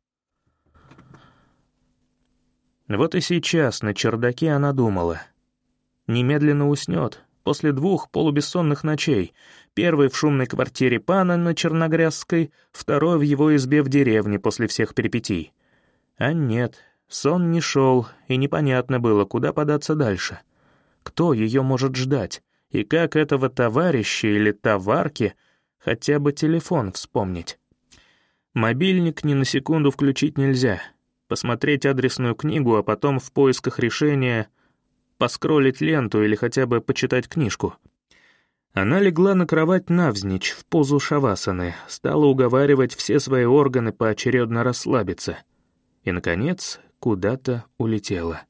S1: Вот и сейчас на чердаке она думала. Немедленно уснет, после 2 полубессонных ночей, первой в шумной квартире пана на Черногрязской, второй в его избе в деревне после всех перипетий. А нет, сон не шел, и непонятно было, куда податься дальше. Кто ее может ждать, и как этого товарища или товарки хотя бы телефон вспомнить. Мобильник ни на секунду включить нельзя. Посмотреть адресную книгу, а потом в поисках решения поскроллить ленту или хотя бы почитать книжку. Она легла на кровать навзничь, в позу шавасаны, стала уговаривать все свои органы поочередно расслабиться. И, наконец, куда-то улетела.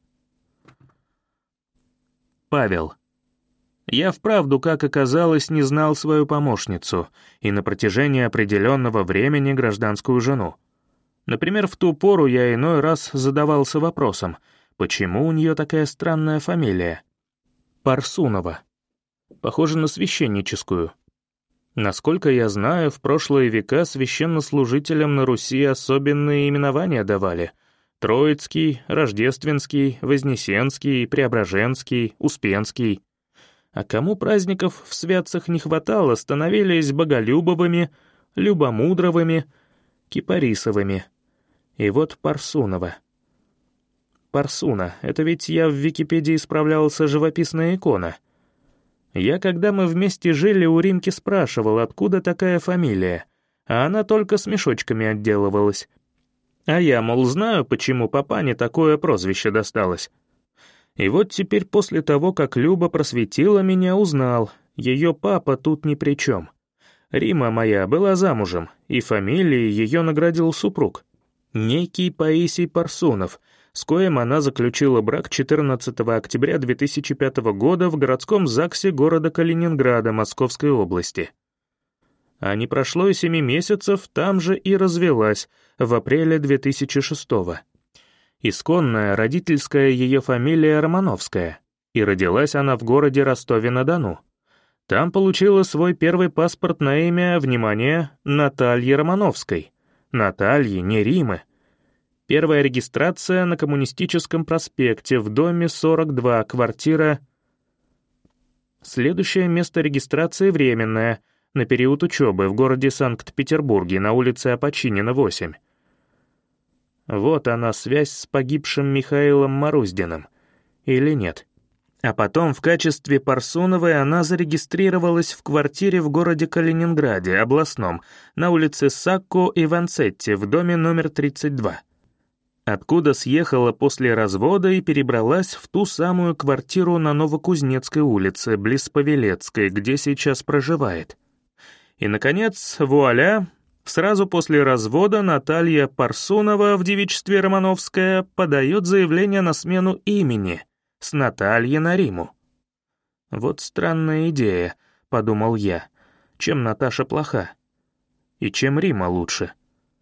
S1: Павел. Я вправду, как оказалось, не знал свою помощницу и на протяжении определенного времени гражданскую жену. Например, в ту пору я иной раз задавался вопросом, почему у нее такая странная фамилия? Парсунова. Похоже на священническую. Насколько я знаю, в прошлые века священнослужителям на Руси особенные именования давали: Троицкий, Рождественский, Вознесенский, Преображенский, Успенский. А кому праздников в святцах не хватало, становились Боголюбовыми, Любомудровыми, Кипарисовыми. И вот Парсунова. Парсуна — это ведь я в Википедии справлялся живописная икона. Я, когда мы вместе жили, у Римки спрашивал, откуда такая фамилия, а она только смешочками отделывалась. А я, мол, знаю, почему папане такое прозвище досталось. И вот теперь после того, как Люба просветила меня, узнал, ее папа тут ни при чем. Римма моя была замужем, и фамилией ее наградил супруг. Некий Паисий Парсунов, с коим она заключила брак 14 октября 2005 года в городском ЗАГСе города Калининграда Московской области. А не прошло и 7 месяцев, там же и развелась, в апреле 2006-го. Исконная родительская ее фамилия Романовская, и родилась она в городе Ростове-на-Дону. Там получила свой первый паспорт на имя, внимание, Натальи Романовской. Натальи, не Римы. Первая регистрация на Коммунистическом проспекте в доме 42, квартира... Следующее место регистрации временное, на период учебы в городе Санкт-Петербурге, на улице Опочинина, 8. Вот она, связь с погибшим Михаилом Маруздиным. Или нет? А потом в качестве Парсуновой она зарегистрировалась в квартире в городе Калининграде, областном, на улице Сакко и Ванцетти, в доме номер 32. Откуда съехала после развода и перебралась в ту самую квартиру на Новокузнецкой улице, близ Павелецкой, где сейчас проживает. И, наконец, вуаля, сразу после развода Наталья Парсунова в девичестве Романовская подает заявление на смену имени с Натальи на Риму. Вот странная идея, подумал я, чем Наташа плоха и чем Рима лучше.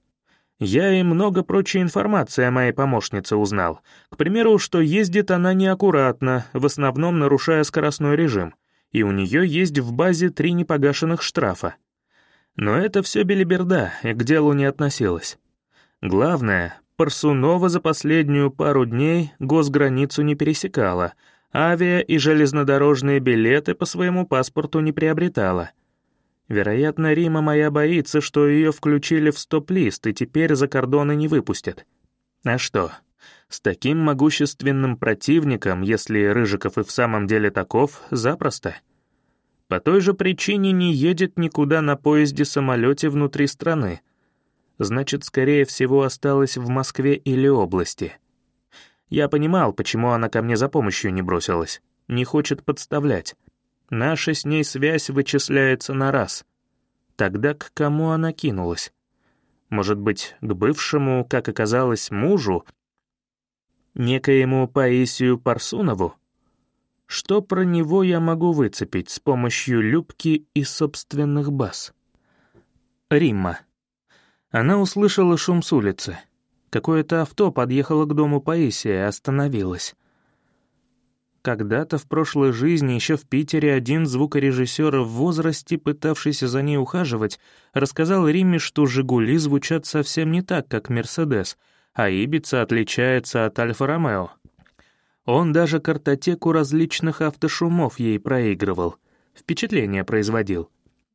S1: Я и много прочей информации о моей помощнице узнал. К примеру, что ездит она неаккуратно, в основном нарушая скоростной режим, и у нее есть в базе 3 непогашенных штрафа. Но это все белиберда и к делу не относилось. Главное, Парсунова за последнюю пару дней госграницу не пересекала, авиа- и железнодорожные билеты по своему паспорту не приобретала. Вероятно, Рима моя боится, что ее включили в стоп-лист и теперь за кордоны не выпустят. А что, с таким могущественным противником, если Рыжиков и в самом деле таков, запросто. По той же причине не едет никуда на поезде-самолете внутри страны. Значит, скорее всего, осталась в Москве или области. Я понимал, почему она ко мне за помощью не бросилась. Не хочет подставлять. Наша с ней связь вычисляется на раз. Тогда к кому она кинулась? Может быть, к бывшему, как оказалось, мужу? Некоему Паисию Парсунову? Что про него я могу выцепить с помощью Любки и собственных баз? Римма. Она услышала шум с улицы. Какое-то авто подъехало к дому Паисия и остановилось. Когда-то в прошлой жизни, еще в Питере, один звукорежиссер в возрасте, пытавшийся за ней ухаживать, рассказал Римме, что «Жигули» звучат совсем не так, как «Мерседес», а «Ибица» отличается от «Альфа-Ромео». Он даже картотеку различных автошумов ей проигрывал, впечатление производил.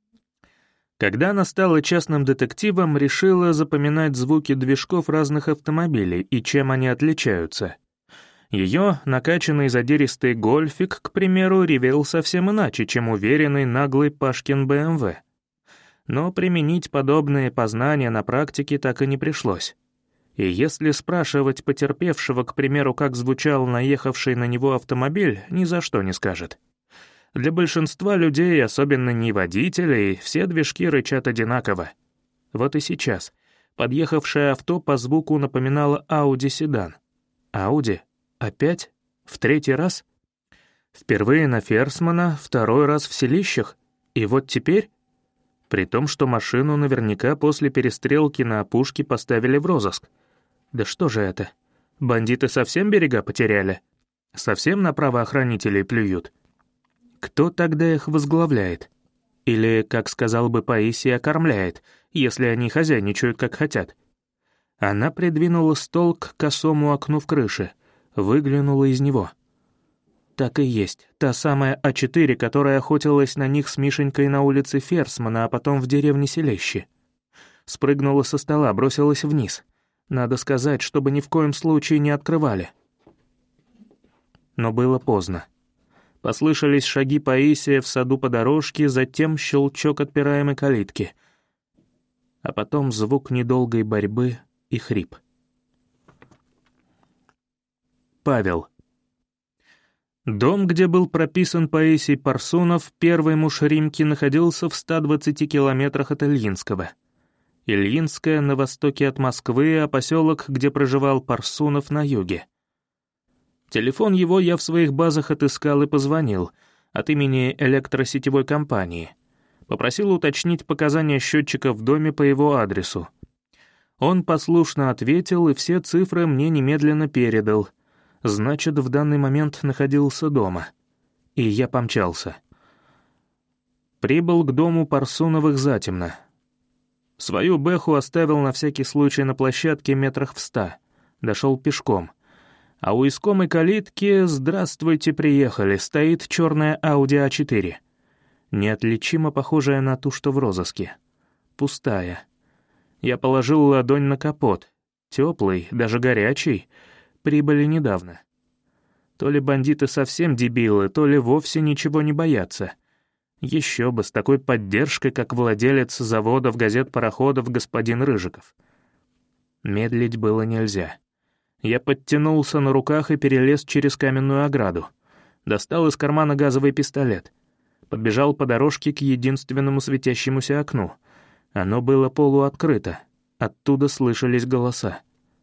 S1: Когда она стала частным детективом, решила запоминать звуки движков разных автомобилей и чем они отличаются. Ее накачанный задиристый гольфик, к примеру, ревел совсем иначе, чем уверенный наглый Пашкин БМВ. Но применить подобные познания на практике так и не пришлось. И если спрашивать потерпевшего, к примеру, как звучал наехавший на него автомобиль, ни за что не скажет. Для большинства людей, особенно не водителей, все движки рычат одинаково. Вот и сейчас. Подъехавшее авто по звуку напоминало Audi седан. Audi? Опять? В 3-й раз? Впервые на Ферсмана, 2-й раз в Селищах? И вот теперь? При том, что машину наверняка после перестрелки на опушке поставили в розыск. Да что же это? Бандиты совсем берега потеряли? Совсем на правоохранителей плюют? Кто тогда их возглавляет? Или, как сказал бы Паисий, окормляет, если они хозяйничают как хотят? Она придвинула стол к косому окну в крыше, выглянула из него. Так и есть, та самая А4, которая охотилась на них с Мишенькой на улице Ферсмана, а потом в деревне Селещи. Спрыгнула со стола, бросилась вниз. Надо сказать, чтобы ни в коем случае не открывали. Но было поздно. Послышались шаги Паисия в саду по дорожке, затем щелчок отпираемой калитки. А потом звук недолгой борьбы и хрип. Павел. Дом, где был прописан Паисий Парсунов, первый муж Римки, находился в 120 километрах от Ильинского. Ильинская на востоке от Москвы, а поселок, где проживал Парсунов, на юге. Телефон его я в своих базах отыскал и позвонил от имени электросетевой компании. Попросил уточнить показания счетчика в доме по его адресу. Он послушно ответил и все цифры мне немедленно передал. Значит, в данный момент находился дома. И я помчался. Прибыл к дому Парсуновых затемно. Свою бэху оставил на всякий случай на площадке метрах в 100. Дошел пешком. А у искомой калитки «Здравствуйте, приехали» стоит черная Audi A4. Неотличимо похожая на ту, что в розыске. Пустая. Я положил ладонь на капот. Теплый, даже горячий. Прибыли недавно. То ли бандиты совсем дебилы, то ли вовсе ничего не боятся. Еще бы, с такой поддержкой, как владелец заводов, газет-пароходов господин Рыжиков. Медлить было нельзя. Я подтянулся на руках и перелез через каменную ограду. Достал из кармана газовый пистолет. Подбежал по дорожке к единственному светящемуся окну. Оно было полуоткрыто. Оттуда слышались голоса.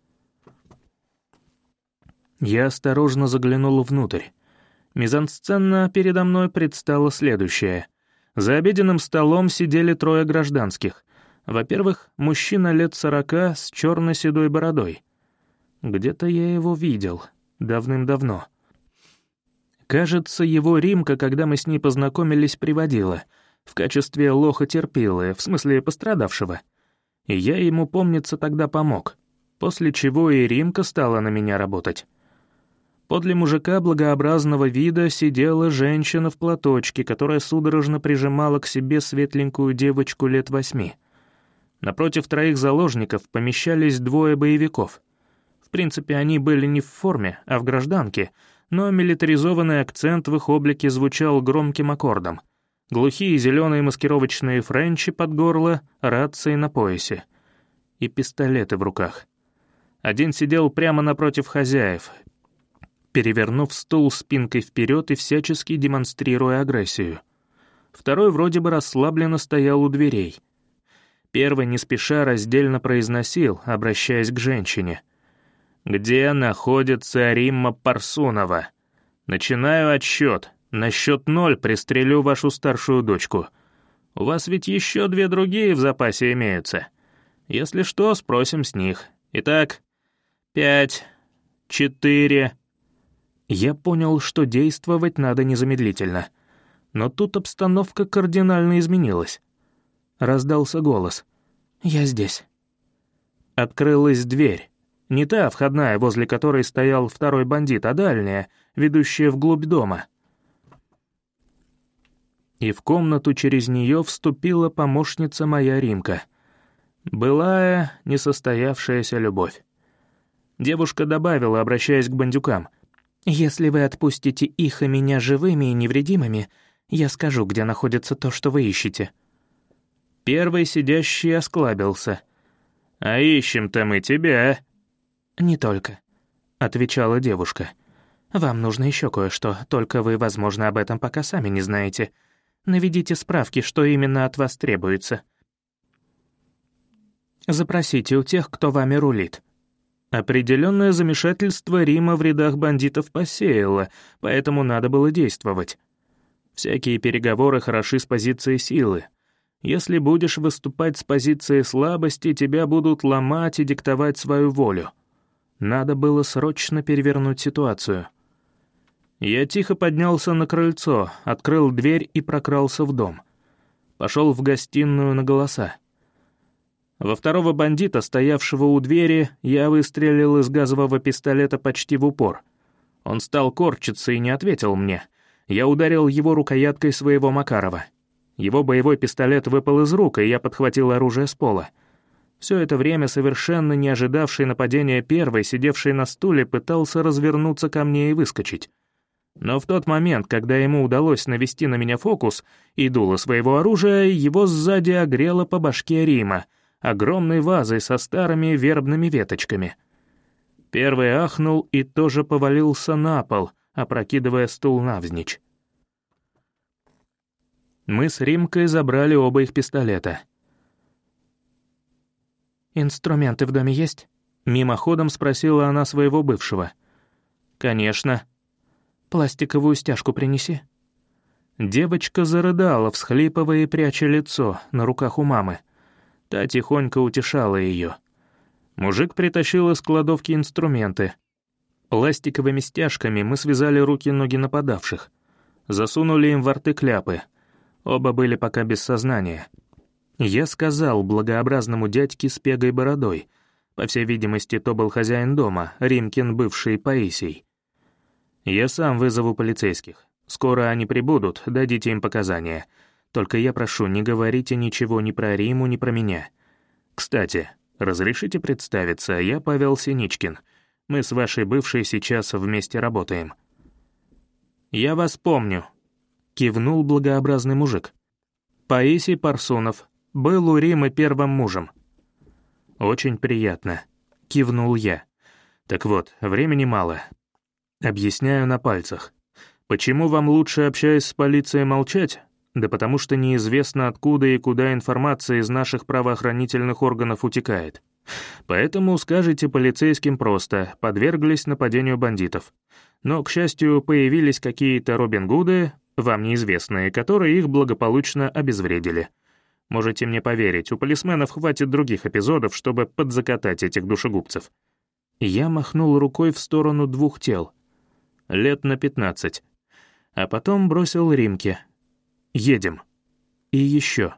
S1: Я осторожно заглянул внутрь. Мизансцена передо мной предстала следующая. За обеденным столом сидели 3 гражданских. Во-первых, мужчина лет 40 с черно-седой бородой. Где-то я его видел. Давным-давно. Кажется, его Римка, когда мы с ней познакомились, приводила. В качестве лоха-терпилы, в смысле пострадавшего. И я ему, помнится, тогда помог. После чего и Римка стала на меня работать. Подле мужика благообразного вида сидела женщина в платочке, которая судорожно прижимала к себе светленькую девочку лет 8. Напротив 3 заложников помещались 2 боевиков. В принципе, они были не в форме, а в гражданке, но милитаризованный акцент в их облике звучал громким аккордом. Глухие зеленые маскировочные френчи под горло, рации на поясе. И пистолеты в руках. Один сидел прямо напротив хозяев, перевернув стул спинкой вперед и всячески демонстрируя агрессию. Второй вроде бы расслабленно стоял у дверей. Первый не спеша раздельно произносил, обращаясь к женщине. «Где находится Римма Парсунова? Начинаю отсчет. На счет 0 пристрелю вашу старшую дочку. У вас ведь еще 2 другие в запасе имеются. Если что, спросим с них. Итак, 5, 4...» Я понял, что действовать надо незамедлительно. Но тут обстановка кардинально изменилась. Раздался голос. «Я здесь». Открылась дверь. Не та входная, возле которой стоял второй бандит, а дальняя, ведущая вглубь дома. И в комнату через нее вступила помощница моя Римка. Былая, несостоявшаяся любовь. Девушка добавила, обращаясь к бандюкам. «Если вы отпустите их и меня живыми и невредимыми, я скажу, где находится то, что вы ищете». Первый сидящий осклабился. «А ищем-то мы тебя». «Не только», — отвечала девушка. «Вам нужно еще кое-что, только вы, возможно, об этом пока сами не знаете. Наведите справки, что именно от вас требуется. Запросите у тех, кто вами рулит». Определенное замешательство Рима в рядах бандитов посеяло, поэтому надо было действовать. Всякие переговоры хороши с позиции силы. Если будешь выступать с позиции слабости, тебя будут ломать и диктовать свою волю. Надо было срочно перевернуть ситуацию. Я тихо поднялся на крыльцо, открыл дверь и прокрался в дом. Пошел в гостиную на голоса. Во второго бандита, стоявшего у двери, я выстрелил из газового пистолета почти в упор. Он стал корчиться и не ответил мне. Я ударил его рукояткой своего Макарова. Его боевой пистолет выпал из рук, и я подхватил оружие с пола. Все это время совершенно не ожидавший нападения первый, сидевший на стуле, пытался развернуться ко мне и выскочить. Но в тот момент, когда ему удалось навести на меня фокус и дуло своего оружия, его сзади огрело по башке Рима, огромной вазой со старыми вербными веточками. Первый ахнул и тоже повалился на пол, опрокидывая стул навзничь. Мы с Римкой забрали оба их пистолета.
S2: «Инструменты в доме есть?»
S1: Мимоходом спросила она своего бывшего. «Конечно».
S2: «Пластиковую стяжку принеси».
S1: Девочка зарыдала, всхлипывая и пряча лицо на руках у мамы. Та тихонько утешала ее. Мужик притащил из кладовки инструменты. Пластиковыми стяжками мы связали руки и ноги нападавших. Засунули им во рты кляпы. Оба были пока без сознания. Я сказал благообразному дядьке с пегой бородой. По всей видимости, то был хозяин дома, Римкин, бывший Паисий. «Я сам вызову полицейских. Скоро они прибудут, дадите им показания. Только я прошу, не говорите ничего ни про Риму, ни про меня. Кстати, разрешите представиться, я Павел Синичкин. Мы с вашей бывшей сейчас вместе работаем». «Я вас помню», — кивнул благообразный мужик. «Паисий Парсунов. Был у Римы первым мужем». «Очень приятно», — кивнул я. «Так вот, времени мало. Объясняю на пальцах. Почему вам лучше, общаясь с полицией, молчать? Да потому что неизвестно, откуда и куда информация из наших правоохранительных органов утекает. Поэтому скажите полицейским просто: подверглись нападению бандитов. Но, к счастью, появились какие-то Робин Гуды, вам неизвестные, которые их благополучно обезвредили. Можете мне поверить, у полисменов хватит других эпизодов, чтобы подзакатать этих душегубцев». Я махнул рукой в сторону двух тел. Лет на 15. А потом бросил Римке. «Едем. И еще.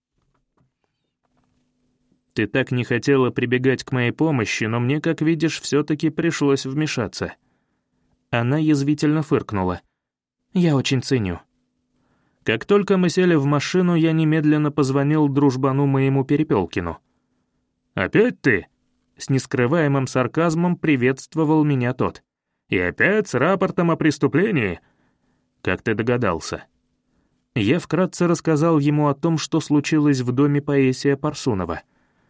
S1: Ты так не хотела прибегать к моей помощи, но мне, как видишь, все-таки пришлось вмешаться». Она язвительно фыркнула. «Я очень ценю». Как только мы сели в машину, я немедленно позвонил дружбану моему Перепелкину. «Опять ты?» — с нескрываемым сарказмом приветствовал меня тот. «И опять с рапортом о преступлении?» «Как ты догадался?» Я вкратце рассказал ему о том, что случилось в доме Паисия Парсунова.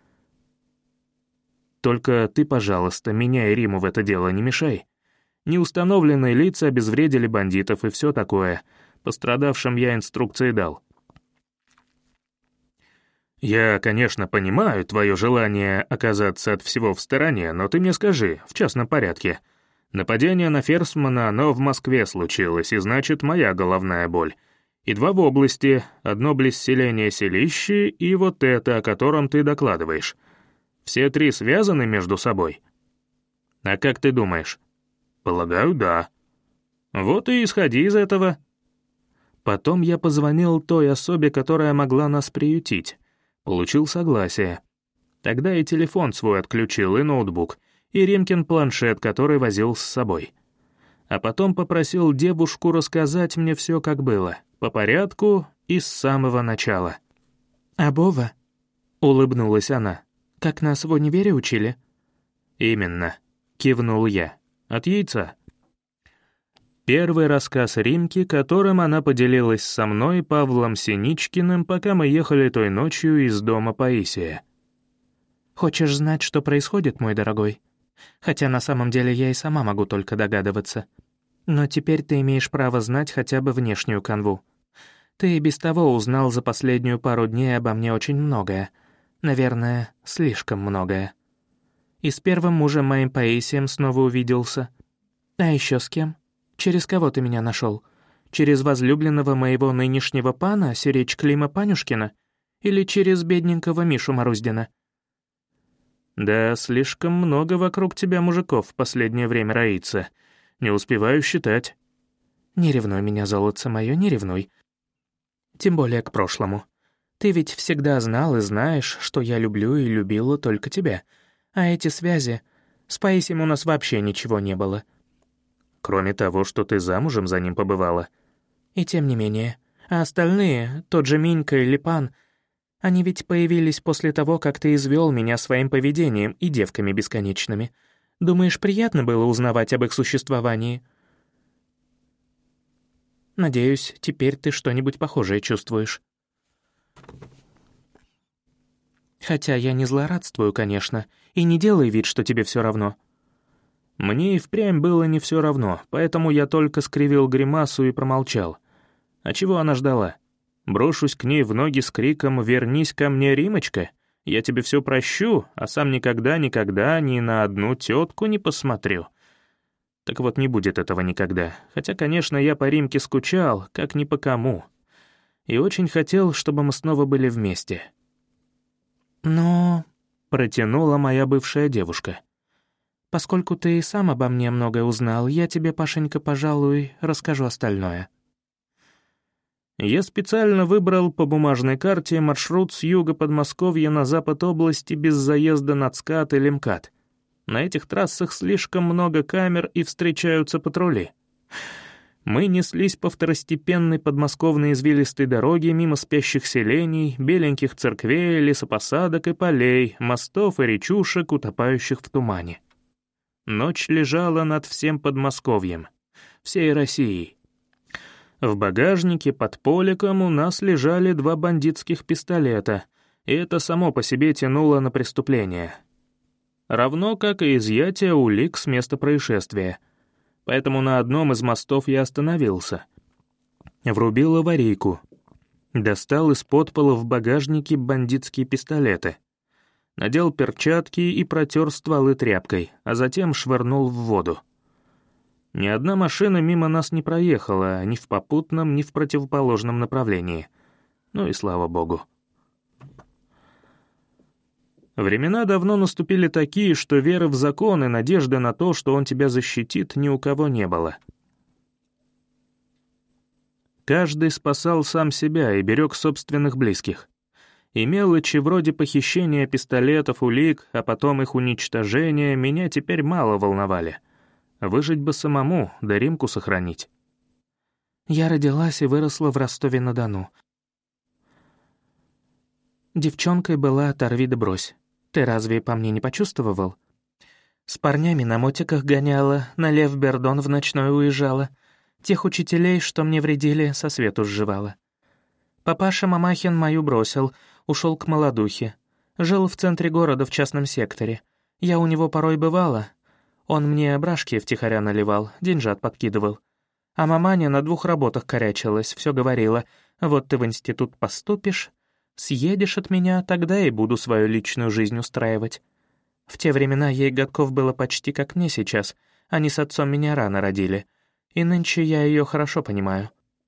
S1: «Только ты, пожалуйста, меня и Риму в это дело не мешай. Неустановленные лица обезвредили бандитов и все такое. Пострадавшим я инструкции дал». «Я, конечно, понимаю твое желание оказаться от всего в стороне, но ты мне скажи, в частном порядке. Нападение на Ферсмана, оно в Москве случилось, и значит, моя головная боль. И два в области, одно близ селения Селищи и вот это, о котором ты докладываешь. Все три связаны между собой?» «А как ты думаешь?» «Полагаю, да». «Вот и исходи из этого». Потом я позвонил той особе, которая могла нас приютить. Получил согласие. Тогда и телефон свой отключил, и ноутбук, и Римкин планшет, который возил с собой. А потом попросил девушку рассказать мне все, как было, по порядку и с самого начала.
S2: «А Бова?» — улыбнулась она. «Как нас в универе учили?»
S1: «Именно», — кивнул я. «От яйца». Первый рассказ Римки, которым она поделилась со мной, Павлом Синичкиным, пока мы ехали той ночью из дома Паисия.
S2: «Хочешь знать, что происходит, мой дорогой? Хотя на самом деле я и сама могу только догадываться. Но теперь ты имеешь право знать хотя бы внешнюю канву. Ты и без того узнал за последнюю пару дней обо мне очень многое. Наверное, слишком многое. И с первым мужем моим Паисием снова увиделся. А еще с кем? Через кого ты меня нашел? Через возлюбленного моего нынешнего пана, сиречь Клима Панюшкина? Или через бедненького Мишу Маруздина?»
S1: «Да, слишком много вокруг тебя мужиков в последнее время роится. Не успеваю считать».
S2: «Не ревнуй меня, золотце мое, не ревнуй. Тем более к прошлому. Ты ведь всегда знал и знаешь, что я люблю и любила только тебя. А эти связи... С Паисием у нас вообще ничего не было».
S1: «Кроме того, что ты замужем за ним побывала».
S2: «И тем не менее. А остальные, тот же Минька или Пан, они ведь появились после того, как ты извел меня своим поведением и девками бесконечными. Думаешь, приятно было узнавать об их существовании?» «Надеюсь, теперь ты что-нибудь похожее чувствуешь». «Хотя я не злорадствую, конечно, и не делай вид, что тебе все равно».
S1: Мне и впрямь было не все равно, поэтому я только скривил гримасу и промолчал. А чего она ждала? Брошусь к ней в ноги с криком «Вернись ко мне, Римочка!» Я тебе все прощу, а сам никогда-никогда ни на одну тетку не посмотрю. Так вот, не будет этого никогда. Хотя, конечно, я по Римке скучал, как ни по кому. И очень хотел, чтобы мы снова были вместе.
S2: Но...
S1: Протянула моя бывшая девушка.
S2: Поскольку ты и сам обо мне многое узнал, я тебе, Пашенька, пожалуй, расскажу остальное.
S1: Я специально выбрал по бумажной карте маршрут с юга Подмосковья на запад области без заезда на ЦКАД или МКАД. На этих трассах слишком много камер и встречаются патрули. Мы неслись по второстепенной подмосковной извилистой дороге мимо спящих селений, беленьких церквей, лесопосадок и полей, мостов и речушек, утопающих в тумане. Ночь лежала над всем Подмосковьем, всей Россией. В багажнике под поликом у нас лежали 2 бандитских пистолета, и это само по себе тянуло на преступление. Равно как и изъятие улик с места происшествия. Поэтому на одном из мостов я остановился. Врубил аварийку. Достал из-под пола в багажнике бандитские пистолеты. Надел перчатки и протер стволы тряпкой, а затем швырнул в воду. Ни одна машина мимо нас не проехала, ни в попутном, ни в противоположном направлении. Ну и слава богу. Времена давно наступили такие, что веры в закон и надежды на то, что он тебя защитит, ни у кого не было. Каждый спасал сам себя и берег собственных близких. И мелочи вроде похищения пистолетов, улик, а потом их уничтожения меня теперь мало волновали. Выжить бы самому, да Римку сохранить.
S2: Я родилась и выросла в Ростове-на-Дону. Девчонкой была «оторви да брось». Ты разве по мне не почувствовал? С парнями на мотиках гоняла, на Лев-Бердон в ночной уезжала. Тех учителей, что мне вредили, со свету сживала. Папаша Мамахин мою бросил, ушел к молодухе. Жил в центре города в частном секторе. Я у него порой бывала. Он мне брашки втихаря наливал, деньжат подкидывал. А маманя на 2 работах корячилась, все говорила: вот ты в институт поступишь, съедешь от меня, тогда и буду свою личную жизнь устраивать. В те времена ей годков было почти как мне сейчас, они с отцом меня рано родили, и нынче я ее хорошо понимаю.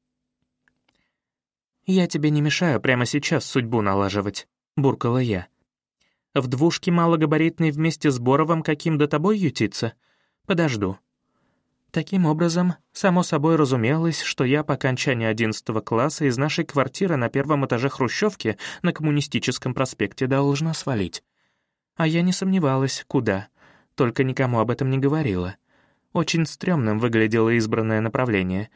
S2: «Я тебе не мешаю прямо сейчас судьбу налаживать», — буркала я. «В двушке малогабаритной вместе с Боровым каким до тобой ютиться? Подожду». Таким образом, само собой разумелось, что я по окончании 11 класса из нашей квартиры на 1-м этаже хрущевки на Коммунистическом проспекте должна свалить. А я не сомневалась, куда, только никому об этом не говорила. Очень стрёмным выглядело избранное направление.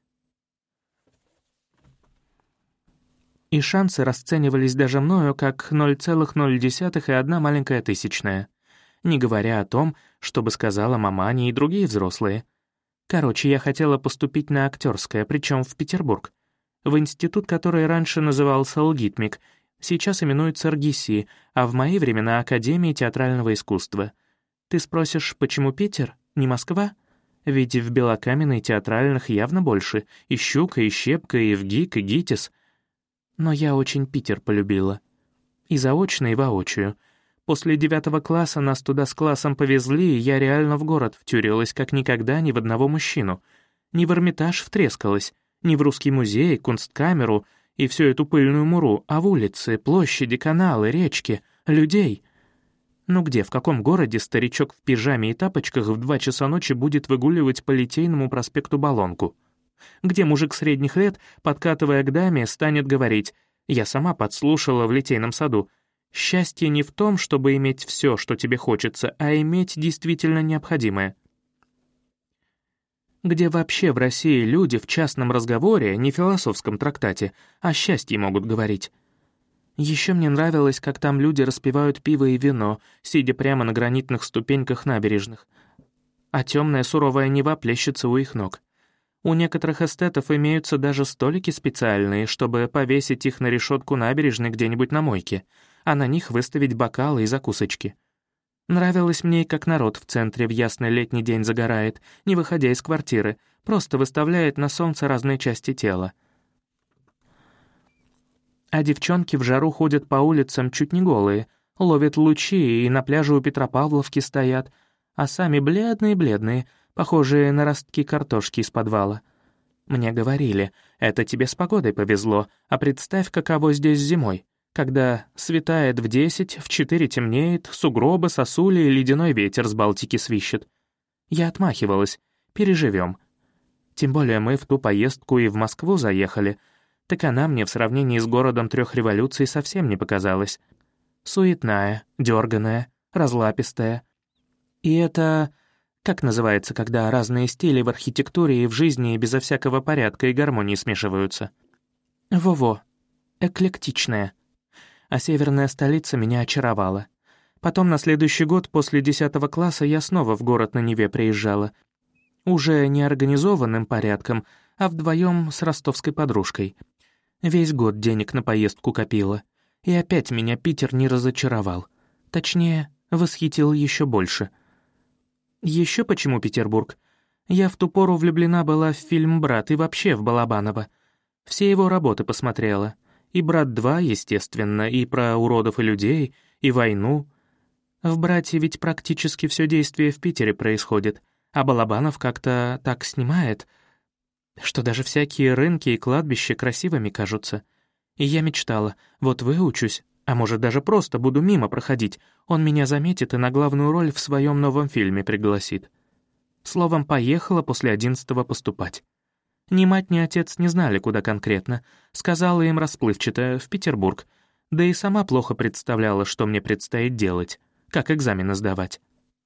S2: И шансы расценивались даже мною как 0,0 и 1 маленькая тысячная, не говоря о том, что бы сказала маманя и другие взрослые. Короче, я хотела поступить на актерское, причем в Петербург. В институт, который раньше назывался ЛГИТМИК, сейчас именуется РГИСИ, а в мои времена Академия театрального искусства. Ты спросишь, почему Питер, не Москва? Ведь в Белокаменной театральных явно больше. И Щука, и Щепка, и ВГИК, и ГИТИС. Но я очень Питер полюбила. И заочно, и воочию. После 9 класса нас туда с классом повезли, и я реально в город втюрилась, как никогда ни в одного мужчину. Ни в Эрмитаж втрескалась, ни в Русский музей, Кунсткамеру и всю эту пыльную муру, а в улицы, площади, каналы, речки, людей. Ну где, в каком городе старичок в пижаме и тапочках в 2 часа ночи будет выгуливать по Литейному проспекту Болонку? Где мужик средних лет, подкатывая к даме, станет говорить: «Я сама подслушала в Литейном саду. Счастье не в том, чтобы иметь все, что тебе хочется, а иметь действительно необходимое». Где вообще в России люди в частном разговоре, не философском трактате, о счастье могут говорить? Еще мне нравилось, как там люди распивают пиво и вино, сидя прямо на гранитных ступеньках набережных. А темная суровая Нева плещется у их ног. У некоторых эстетов имеются даже столики специальные, чтобы повесить их на решетку набережной где-нибудь на мойке, а на них выставить бокалы и закусочки. Нравилось мне, как народ в центре в ясный летний день загорает, не выходя из квартиры, просто выставляет на солнце разные части тела. А девчонки в жару ходят по улицам чуть не голые, ловят лучи и на пляже у Петропавловки стоят, а сами бледные-бледные, похожие на ростки картошки из подвала. Мне говорили, это тебе с погодой повезло, а представь, каково здесь зимой, когда светает в 10, в 4 темнеет, сугробы, сосули и ледяной ветер с Балтики свищет. Я отмахивалась, переживем. Тем более мы в ту поездку и в Москву заехали, так она мне в сравнении с городом 3 революций совсем не показалась. Суетная, дерганая, разлапистая. И это... Как называется, когда разные стили в архитектуре и в жизни безо всякого порядка и гармонии смешиваются? Во-во. Эклектичная. А северная столица меня очаровала. Потом на следующий год после 10 класса я снова в город на Неве приезжала. Уже не организованным порядком, а вдвоем с ростовской подружкой. Весь год денег на поездку копила. И опять меня Питер не разочаровал. Точнее, восхитил еще больше. Еще почему Петербург? Я в ту пору влюблена была в фильм «Брат» и вообще в Балабанова. Все его работы посмотрела. И «Брат 2», естественно, и про уродов и людей, и войну. В «Брате» ведь практически все действие в Питере происходит, а Балабанов как-то так снимает, что даже всякие рынки и кладбища красивыми кажутся. И я мечтала, вот выучусь, а может даже просто буду мимо проходить, он меня заметит и на главную роль в своем новом фильме пригласит. Словом, поехала после 11-го поступать. Ни мать, ни отец не знали, куда конкретно. Сказала им расплывчато «в Петербург», да и сама плохо представляла, что мне предстоит делать, как экзамены сдавать.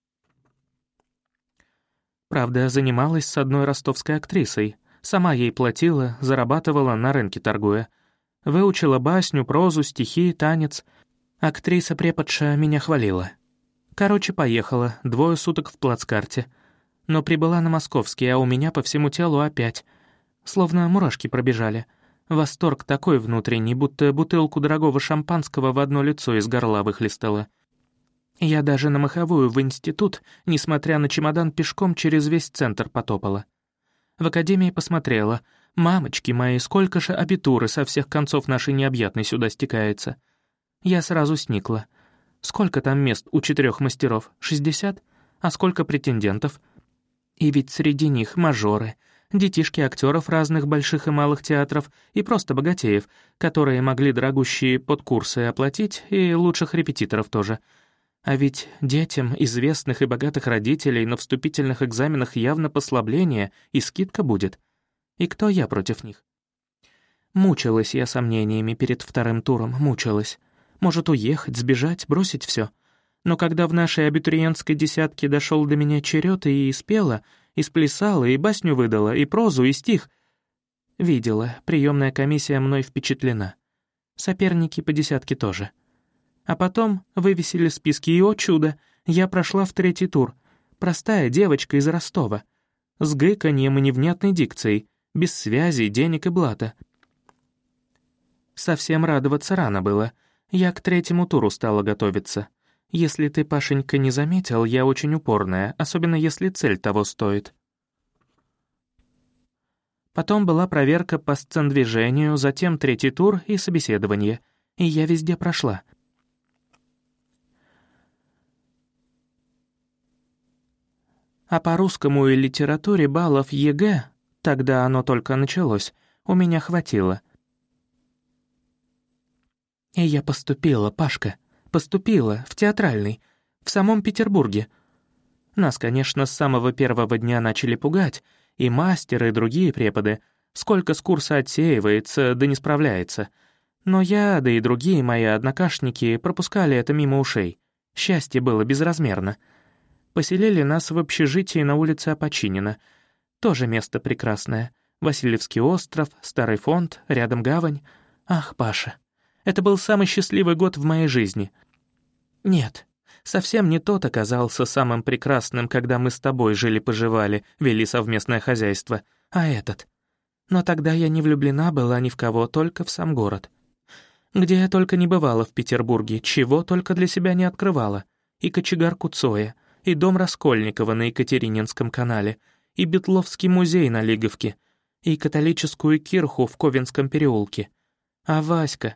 S2: Правда, занималась с одной ростовской актрисой, сама ей платила, зарабатывала на рынке торгуя. Выучила басню, прозу, стихи, танец. Актриса-преподша меня хвалила. Короче, поехала, 2 суток в плацкарте. Но прибыла на Московский, а у меня по всему телу опять. Словно мурашки пробежали. Восторг такой внутренний, будто бутылку дорогого шампанского в одно лицо из горла выхлестала. Я даже на Маховую в институт, несмотря на чемодан, пешком через весь центр потопала. В академии посмотрела. Мамочки мои, сколько же абитуры со всех концов нашей необъятной сюда стекается. Я сразу сникла. Сколько там мест у 4 мастеров? 60? А сколько претендентов? И ведь среди них мажоры, детишки актеров разных больших и малых театров и просто богатеев, которые могли дорогущие подкурсы оплатить и лучших репетиторов тоже. А ведь детям известных и богатых родителей на вступительных экзаменах явно послабление и скидка будет. И кто я против них? Мучилась я сомнениями перед 2-м туром, мучилась. Может, уехать, сбежать, бросить все. Но когда в нашей абитуриентской десятке дошел до меня черед и спела, и сплясала, и басню выдала, и прозу, и стих. Видела, приемная комиссия мной впечатлена. Соперники по десятке тоже. А потом вывесили списки, и, о чудо, я прошла в 3-й тур. Простая девочка из Ростова. С гыканьем и невнятной дикцией, без связей, денег и блата. Совсем радоваться рано было. Я к 3-му туру стала готовиться. Если ты, Пашенька, не заметил, я очень упорная, особенно если цель того стоит. Потом была проверка по сцендвижению, затем 3-й тур и собеседование. И я везде прошла. А по русскому и литературе баллов ЕГЭ, тогда оно только началось, у меня хватило. И я поступила, Пашка, поступила в театральный, в самом Петербурге. Нас, конечно, с самого первого дня начали пугать, и мастеры, и другие преподы, сколько с курса отсеивается, да не справляется. Но я, да и другие мои однокашники пропускали это мимо ушей. Счастье было безразмерно. Поселили нас в общежитии на улице Опочинина. Тоже место прекрасное. Васильевский остров, Старый фонд, рядом гавань. Ах, Паша, это был самый счастливый год в моей жизни. Нет, совсем не тот оказался самым прекрасным, когда мы с тобой жили-поживали, вели совместное хозяйство, а этот. Но тогда я не влюблена была ни в кого, только в сам город. Где я только не бывала в Петербурге, чего только для себя не открывала. И кочегарку Цоя, и дом Раскольникова на Екатерининском канале, и Бетловский музей на Лиговке, и католическую кирху в Ковенском переулке. А Васька,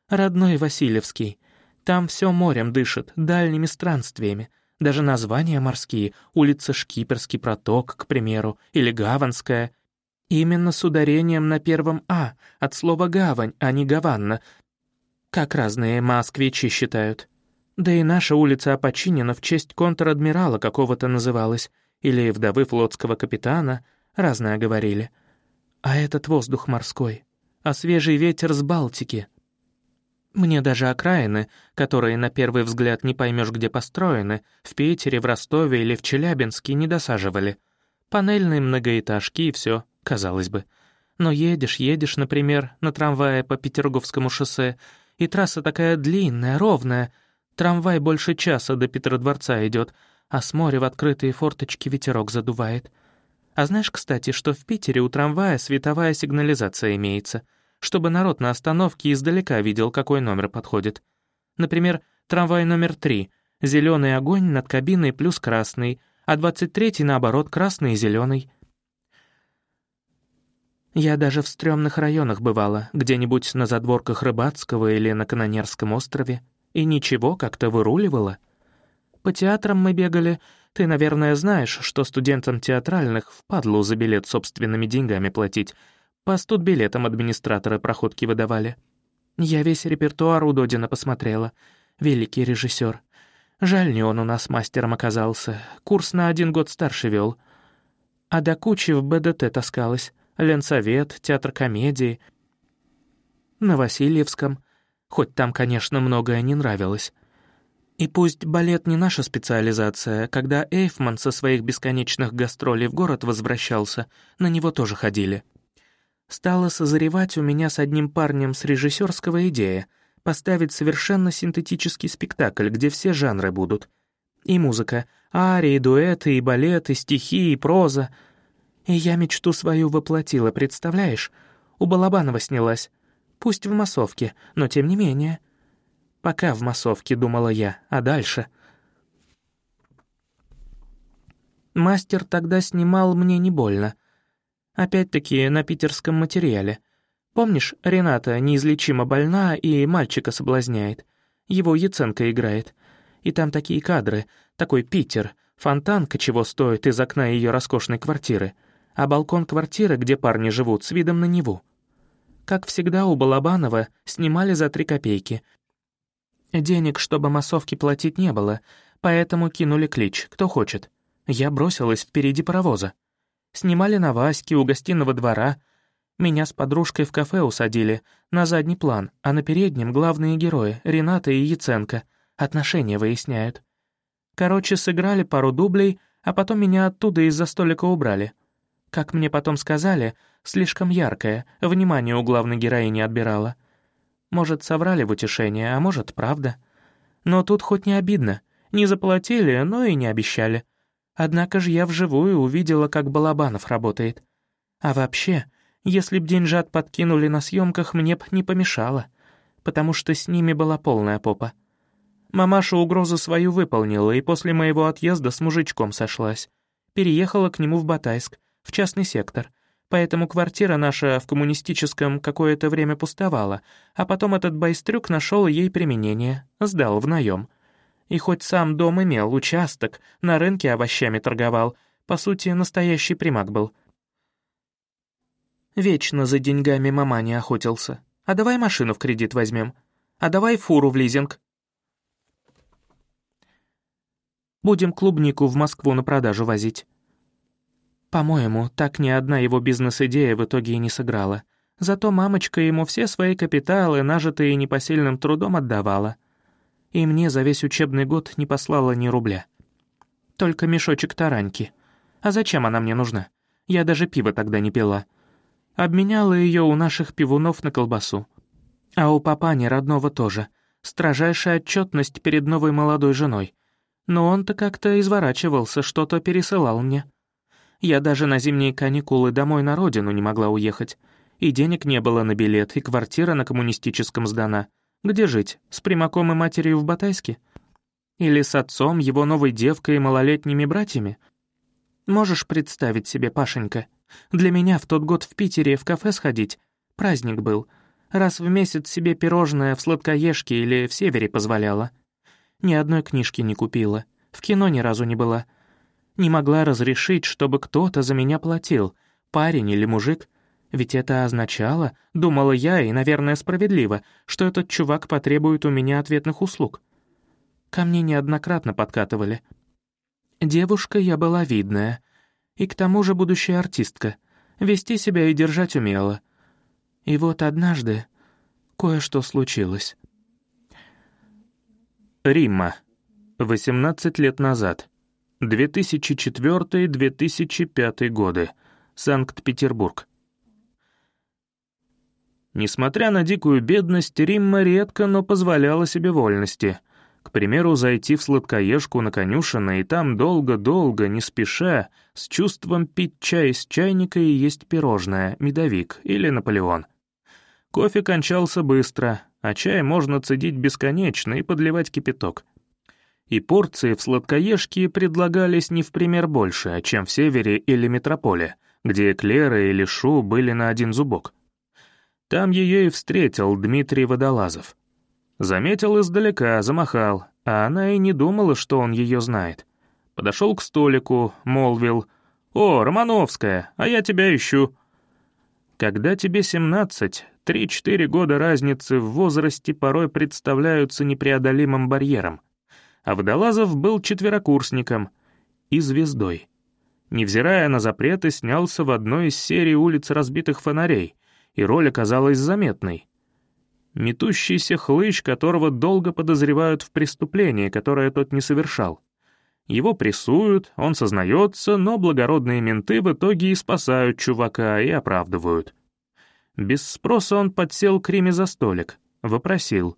S2: Родной Васильевский. Там все морем дышит, дальними странствиями. Даже названия морские, улица Шкиперский проток, к примеру, или Гаванская. Именно с ударением на первом «а», от слова «гавань», а не «гаванна», как разные москвичи считают. Да и наша улица Опочинина в честь контр-адмирала какого-то называлась, или вдовы флотского капитана, разное говорили. А этот воздух морской, а свежий ветер с Балтики. Мне даже окраины, которые на первый взгляд не поймешь, где построены, в Питере, в Ростове или в Челябинске, не досаживали. Панельные многоэтажки и все, казалось бы. Но едешь, например, на трамвае по Петерговскому шоссе, и трасса такая длинная, ровная, трамвай больше часа до Петродворца идет, а с моря в открытые форточки ветерок задувает. А знаешь, кстати, что в Питере у трамвая световая сигнализация имеется, чтобы народ на остановке издалека видел, какой номер подходит. Например, трамвай номер 3, зеленый огонь над кабиной плюс красный, а 23-й, наоборот, красный и зеленый. Я даже в стрёмных районах бывала, где-нибудь на задворках Рыбацкого или на Канонерском острове, и ничего, как-то выруливала. По театрам мы бегали. Ты, наверное, знаешь, что студентам театральных впадлу за билет собственными деньгами платить. По студбилетам администраторы проходки выдавали. Я весь репертуар у Додина посмотрела. Великий режиссер. Жаль, не он у нас мастером оказался. Курс на 1 год старше вел. А до кучи в БДТ таскалась. Ленсовет, театр комедии. На Васильевском. Хоть там, конечно, многое не нравилось. И пусть балет не наша специализация, когда Эйфман со своих бесконечных гастролей в город возвращался, на него тоже ходили. Стала созревать у меня с одним парнем с режиссерского идея поставить совершенно синтетический спектакль, где все жанры будут. И музыка, арии, дуэты, и балет, и стихи, и проза. И я мечту свою воплотила, представляешь? У Балабанова снялась. Пусть в массовке, но тем не менее. Пока в массовке, думала я, а дальше? Мастер тогда снимал мне не больно. Опять-таки на питерском материале. Помнишь, Рената неизлечимо больна и мальчика соблазняет. Его Яценко играет. И там такие кадры, такой Питер, фонтанка чего стоит из окна ее роскошной квартиры, а балкон квартиры, где парни живут, с видом на Неву. Как всегда у Балабанова снимали за 3 копейки. Денег, чтобы массовки платить, не было, поэтому кинули клич «Кто хочет?». Я бросилась впереди паровоза. Снимали на Ваське у гостиного двора. Меня с подружкой в кафе усадили, на задний план, а на переднем главные герои, Рената и Яценко, отношения выясняют. Короче, сыграли пару дублей, а потом меня оттуда из-за столика убрали. Как мне потом сказали, слишком яркое, внимание у главной героини отбирала. Может, соврали в утешение, а может, правда. Но тут хоть не обидно. Не заплатили, но и не обещали. Однако же я вживую увидела, как Балабанов работает. А вообще, если б деньжат подкинули на съемках, мне б не помешало, потому что с ними была полная попа. Мамаша угрозу свою выполнила и после моего отъезда с мужичком сошлась. Переехала к нему в Батайск, в частный сектор. Поэтому квартира наша в коммунистическом какое-то время пустовала, а потом этот байстрюк нашел ей применение, сдал в наем. И хоть сам дом имел участок, на рынке овощами торговал, по сути, настоящий примак был. Вечно за деньгами маманя охотился. А давай машину в кредит возьмем. А давай фуру в лизинг. Будем клубнику в Москву на продажу возить. По-моему, так ни одна его бизнес-идея в итоге и не сыграла. Зато мамочка ему все свои капиталы, нажитые непосильным трудом, отдавала. И мне за весь учебный год не послала ни рубля. Только мешочек тараньки. А зачем она мне нужна? Я даже пиво тогда не пила. Обменяла ее у наших пивунов на колбасу. А у папани родного тоже. Строжайшая отчетность перед новой молодой женой. Но он-то как-то изворачивался, что-то пересылал мне. Я даже на зимние каникулы домой на родину не могла уехать. И денег не было на билет, и квартира на коммунистическом сдана. Где жить, с Примаком и матерью в Батайске? Или с отцом, его новой девкой и малолетними братьями? Можешь представить себе, Пашенька, для меня в тот год в Питере в кафе сходить? Праздник был. Раз в месяц себе пирожное в сладкоежке или в Севере позволяла. Ни одной книжки не купила, в кино ни разу не была. Не могла разрешить, чтобы кто-то за меня платил, парень или мужик. Ведь это означало, думала я, и, наверное, справедливо, что этот чувак потребует у меня ответных услуг. Ко мне неоднократно подкатывали. Девушка я была видная, и к тому же будущая артистка. Вести себя и держать умела. И вот однажды кое-что случилось.
S1: Римма. 18 лет назад. 2004-2005 годы. Санкт-Петербург. Несмотря на дикую бедность, Римма редко, но позволяла себе вольности. К примеру, зайти в сладкоежку на Конюшино и там долго-долго, не спеша, с чувством пить чай из чайника и есть пирожное, медовик или Наполеон. Кофе кончался быстро, а чай можно цедить бесконечно и подливать кипяток. И порции в сладкоежке предлагались не в пример больше, чем в Севере или Метрополе, где эклеры или шу были на один зубок. Там ее и встретил Дмитрий Водолазов. Заметил издалека, замахал, а она и не думала, что он ее знает. Подошел к столику, молвил: «О, Романовская, а я тебя ищу». Когда тебе 17, 3-4 года разницы в возрасте порой представляются непреодолимым барьером. А Водолазов был четверокурсником и звездой. Невзирая на запреты, снялся в одной из серий «Улиц разбитых фонарей», и роль оказалась заметной. Метущийся хлыщ, которого долго подозревают в преступлении, которое тот не совершал. Его прессуют, он сознается, но благородные менты в итоге и спасают чувака, и оправдывают. Без спроса он подсел к Риме за столик, вопросил: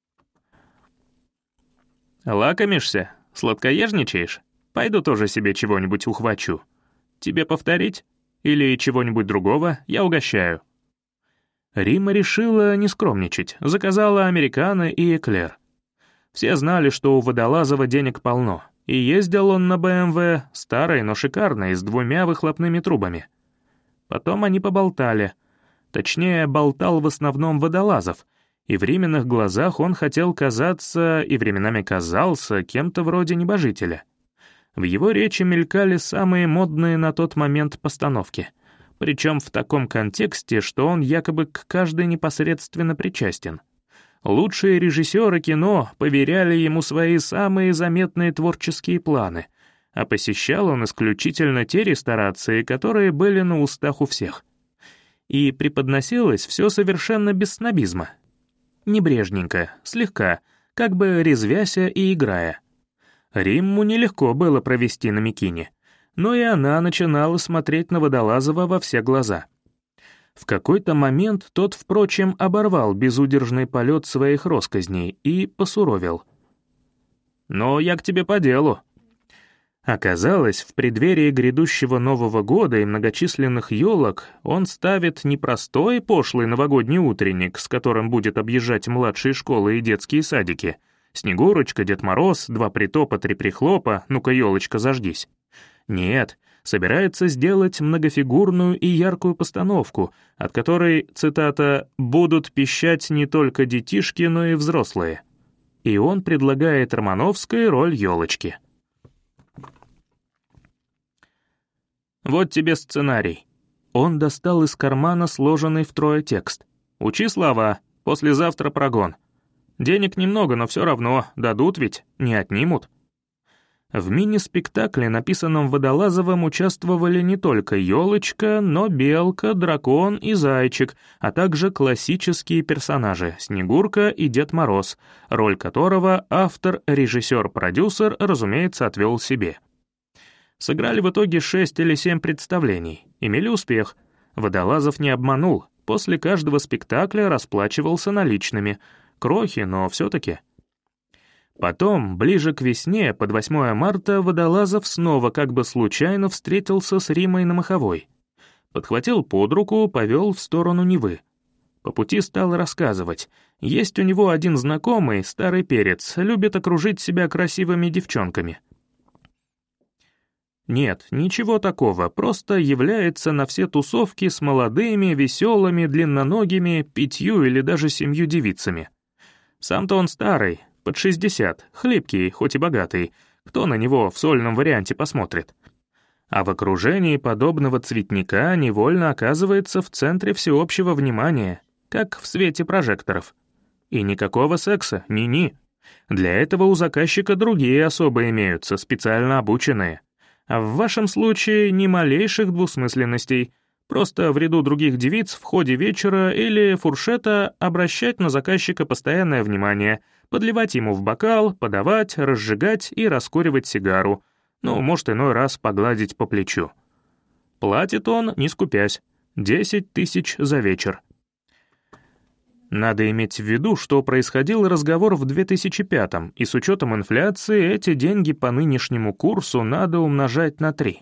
S1: «Лакомишься? Сладкоежничаешь? Пойду тоже себе чего-нибудь ухвачу. Тебе повторить? Или чего-нибудь другого? Я угощаю». Римма решила не скромничать, заказала американо и эклер. Все знали, что у Водолазова денег полно, и ездил он на БМВ, старой, но шикарной, с 2 выхлопными трубами. Потом они поболтали. Точнее, болтал в основном Водолазов, и в Риминых глазах он хотел казаться, и временами казался, кем-то вроде небожителя. В его речи мелькали самые модные на тот момент постановки — причем в таком контексте, что он якобы к каждой непосредственно причастен. Лучшие режиссеры кино поверяли ему свои самые заметные творческие планы, а посещал он исключительно те ресторации, которые были на устах у всех. И преподносилось все совершенно без снобизма. Небрежненько, слегка, как бы резвяся и играя. Римму нелегко было провести на Микине, но и она начинала смотреть на Водолазова во все глаза. В какой-то момент тот, впрочем, оборвал безудержный полет своих россказней и посуровил. «Но я к тебе по делу». Оказалось, в преддверии грядущего Нового года и многочисленных елок он ставит не простой пошлый новогодний утренник, с которым будет объезжать младшие школы и детские садики. Снегурочка, Дед Мороз, 2 притопа, 3 прихлопа, ну-ка, елочка, зажгись. Нет, собирается сделать многофигурную и яркую постановку, от которой, цитата, «будут пищать не только детишки, но и взрослые». И он предлагает Романовской роль елочки. «Вот тебе сценарий». Он достал из кармана сложенный втрое текст. «Учи слова, послезавтра прогон. Денег немного, но все равно, дадут ведь, не отнимут». В мини-спектакле, написанном Водолазовым, участвовали не только елочка, но белка, дракон и зайчик, а также классические персонажи Снегурка и Дед Мороз, роль которого автор, режиссер, продюсер, разумеется, отвел себе. Сыграли в итоге 6 или 7 представлений, имели успех. Водолазов не обманул, после каждого спектакля расплачивался наличными. Крохи, но все-таки. Потом, ближе к весне, под 8 марта, Водолазов снова как бы случайно встретился с Риммой на Маховой. Подхватил под руку, повел в сторону Невы. По пути стал рассказывать. Есть у него один знакомый, старый перец, любит окружить себя красивыми девчонками. Нет, ничего такого, просто является на все тусовки с молодыми, веселыми, длинноногими, 5 или даже 7 девицами. Сам-то он старый, под 60, хлипкий, хоть и богатый, кто на него в сольном варианте посмотрит? А в окружении подобного цветника невольно оказывается в центре всеобщего внимания, как в свете прожекторов. И никакого секса, ни-ни. Для этого у заказчика другие особо имеются, специально обученные. А в вашем случае ни малейших двусмысленностей, просто в ряду других девиц в ходе вечера или фуршета обращать на заказчика постоянное внимание, подливать ему в бокал, подавать, разжигать и раскуривать сигару, может, иной раз погладить по плечу. Платит он, не скупясь, 10 тысяч за вечер. Надо иметь в виду, что происходил разговор в 2005-м, и с учетом инфляции эти деньги по нынешнему курсу надо умножать на 3.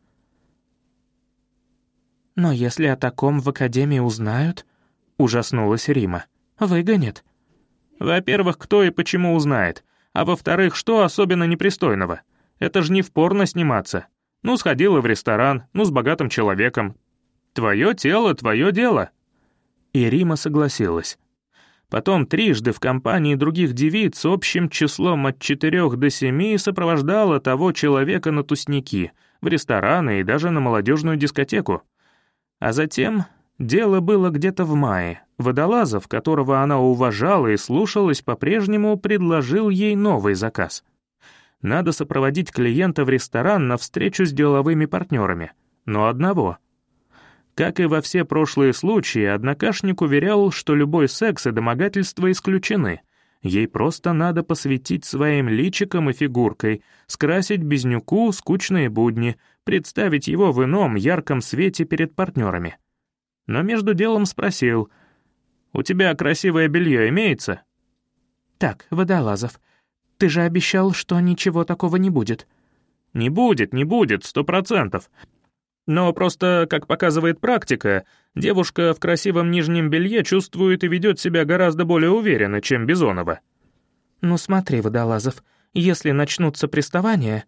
S2: «Но если о таком в Академии узнают...» — ужаснулась Рима. «Выгонят».
S1: Во-первых, кто и почему узнает, а во-вторых, что особенно непристойного? Это же не в порно сниматься. Сходила в ресторан, с богатым человеком. Твое тело, твое дело. И Рима согласилась. Потом трижды в компании других девиц общим числом от 4 до 7 сопровождала того человека на тусники, в рестораны и даже на молодежную дискотеку. А затем дело было где-то в мае. Водолазов, которого она уважала и слушалась по-прежнему, предложил ей новый заказ. Надо сопроводить клиента в ресторан на встречу с деловыми партнерами, но одного. Как и во все прошлые случаи, однокашник уверял, что любой секс и домогательства исключены. Ей просто надо посвятить своим личиком и фигуркой, скрасить Безнюку скучные будни, представить его в ином ярком свете перед партнерами. Но между делом спросил: «У тебя красивое белье имеется?»
S2: «Так, Водолазов, ты же обещал, что ничего такого не будет».
S1: «Не будет, 100%. Но просто, как показывает практика, девушка в красивом нижнем белье чувствует и ведет себя гораздо более уверенно, чем Бизонова».
S2: Смотри, Водолазов, если начнутся приставания...»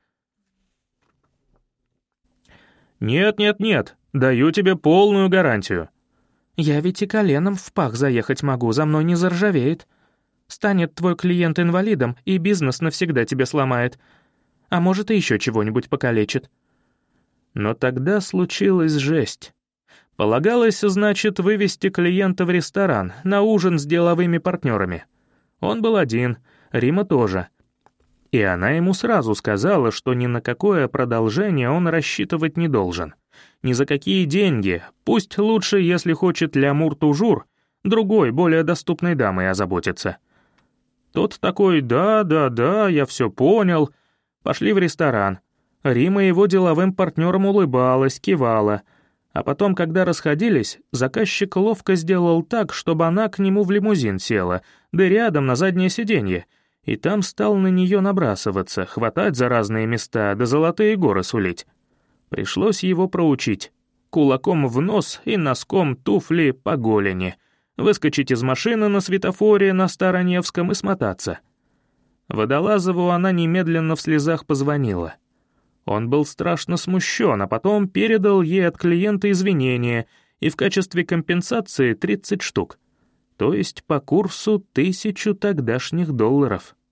S1: «Нет, даю тебе полную гарантию».
S2: «Я ведь и коленом в пах заехать могу, за мной не заржавеет. Станет твой клиент инвалидом, и бизнес навсегда тебе сломает. А может, и еще чего-нибудь покалечит».
S1: Но тогда случилась жесть. Полагалось, значит, вывести клиента в ресторан, на ужин с деловыми партнерами. Он был один, Рима тоже. И она ему сразу сказала, что ни на какое продолжение он рассчитывать не должен. Ни за какие деньги, пусть лучше, если хочет лямур-тужур, другой, более доступной дамой озаботиться. Тот такой: да, я все понял. Пошли в ресторан. Рима его деловым партнерам улыбалась, кивала. А потом, когда расходились, заказчик ловко сделал так, чтобы она к нему в лимузин села, да рядом на заднее сиденье, и там стал на нее набрасываться, хватать за разные места, да золотые горы сулить. Пришлось его проучить. Кулаком в нос и носком туфли по голени. Выскочить из машины на светофоре на Староневском и смотаться. Водолазову она немедленно в слезах позвонила. Он был страшно смущен, а потом передал ей от клиента извинения и в качестве компенсации 30 штук. То есть по курсу 1000 тогдашних долларов.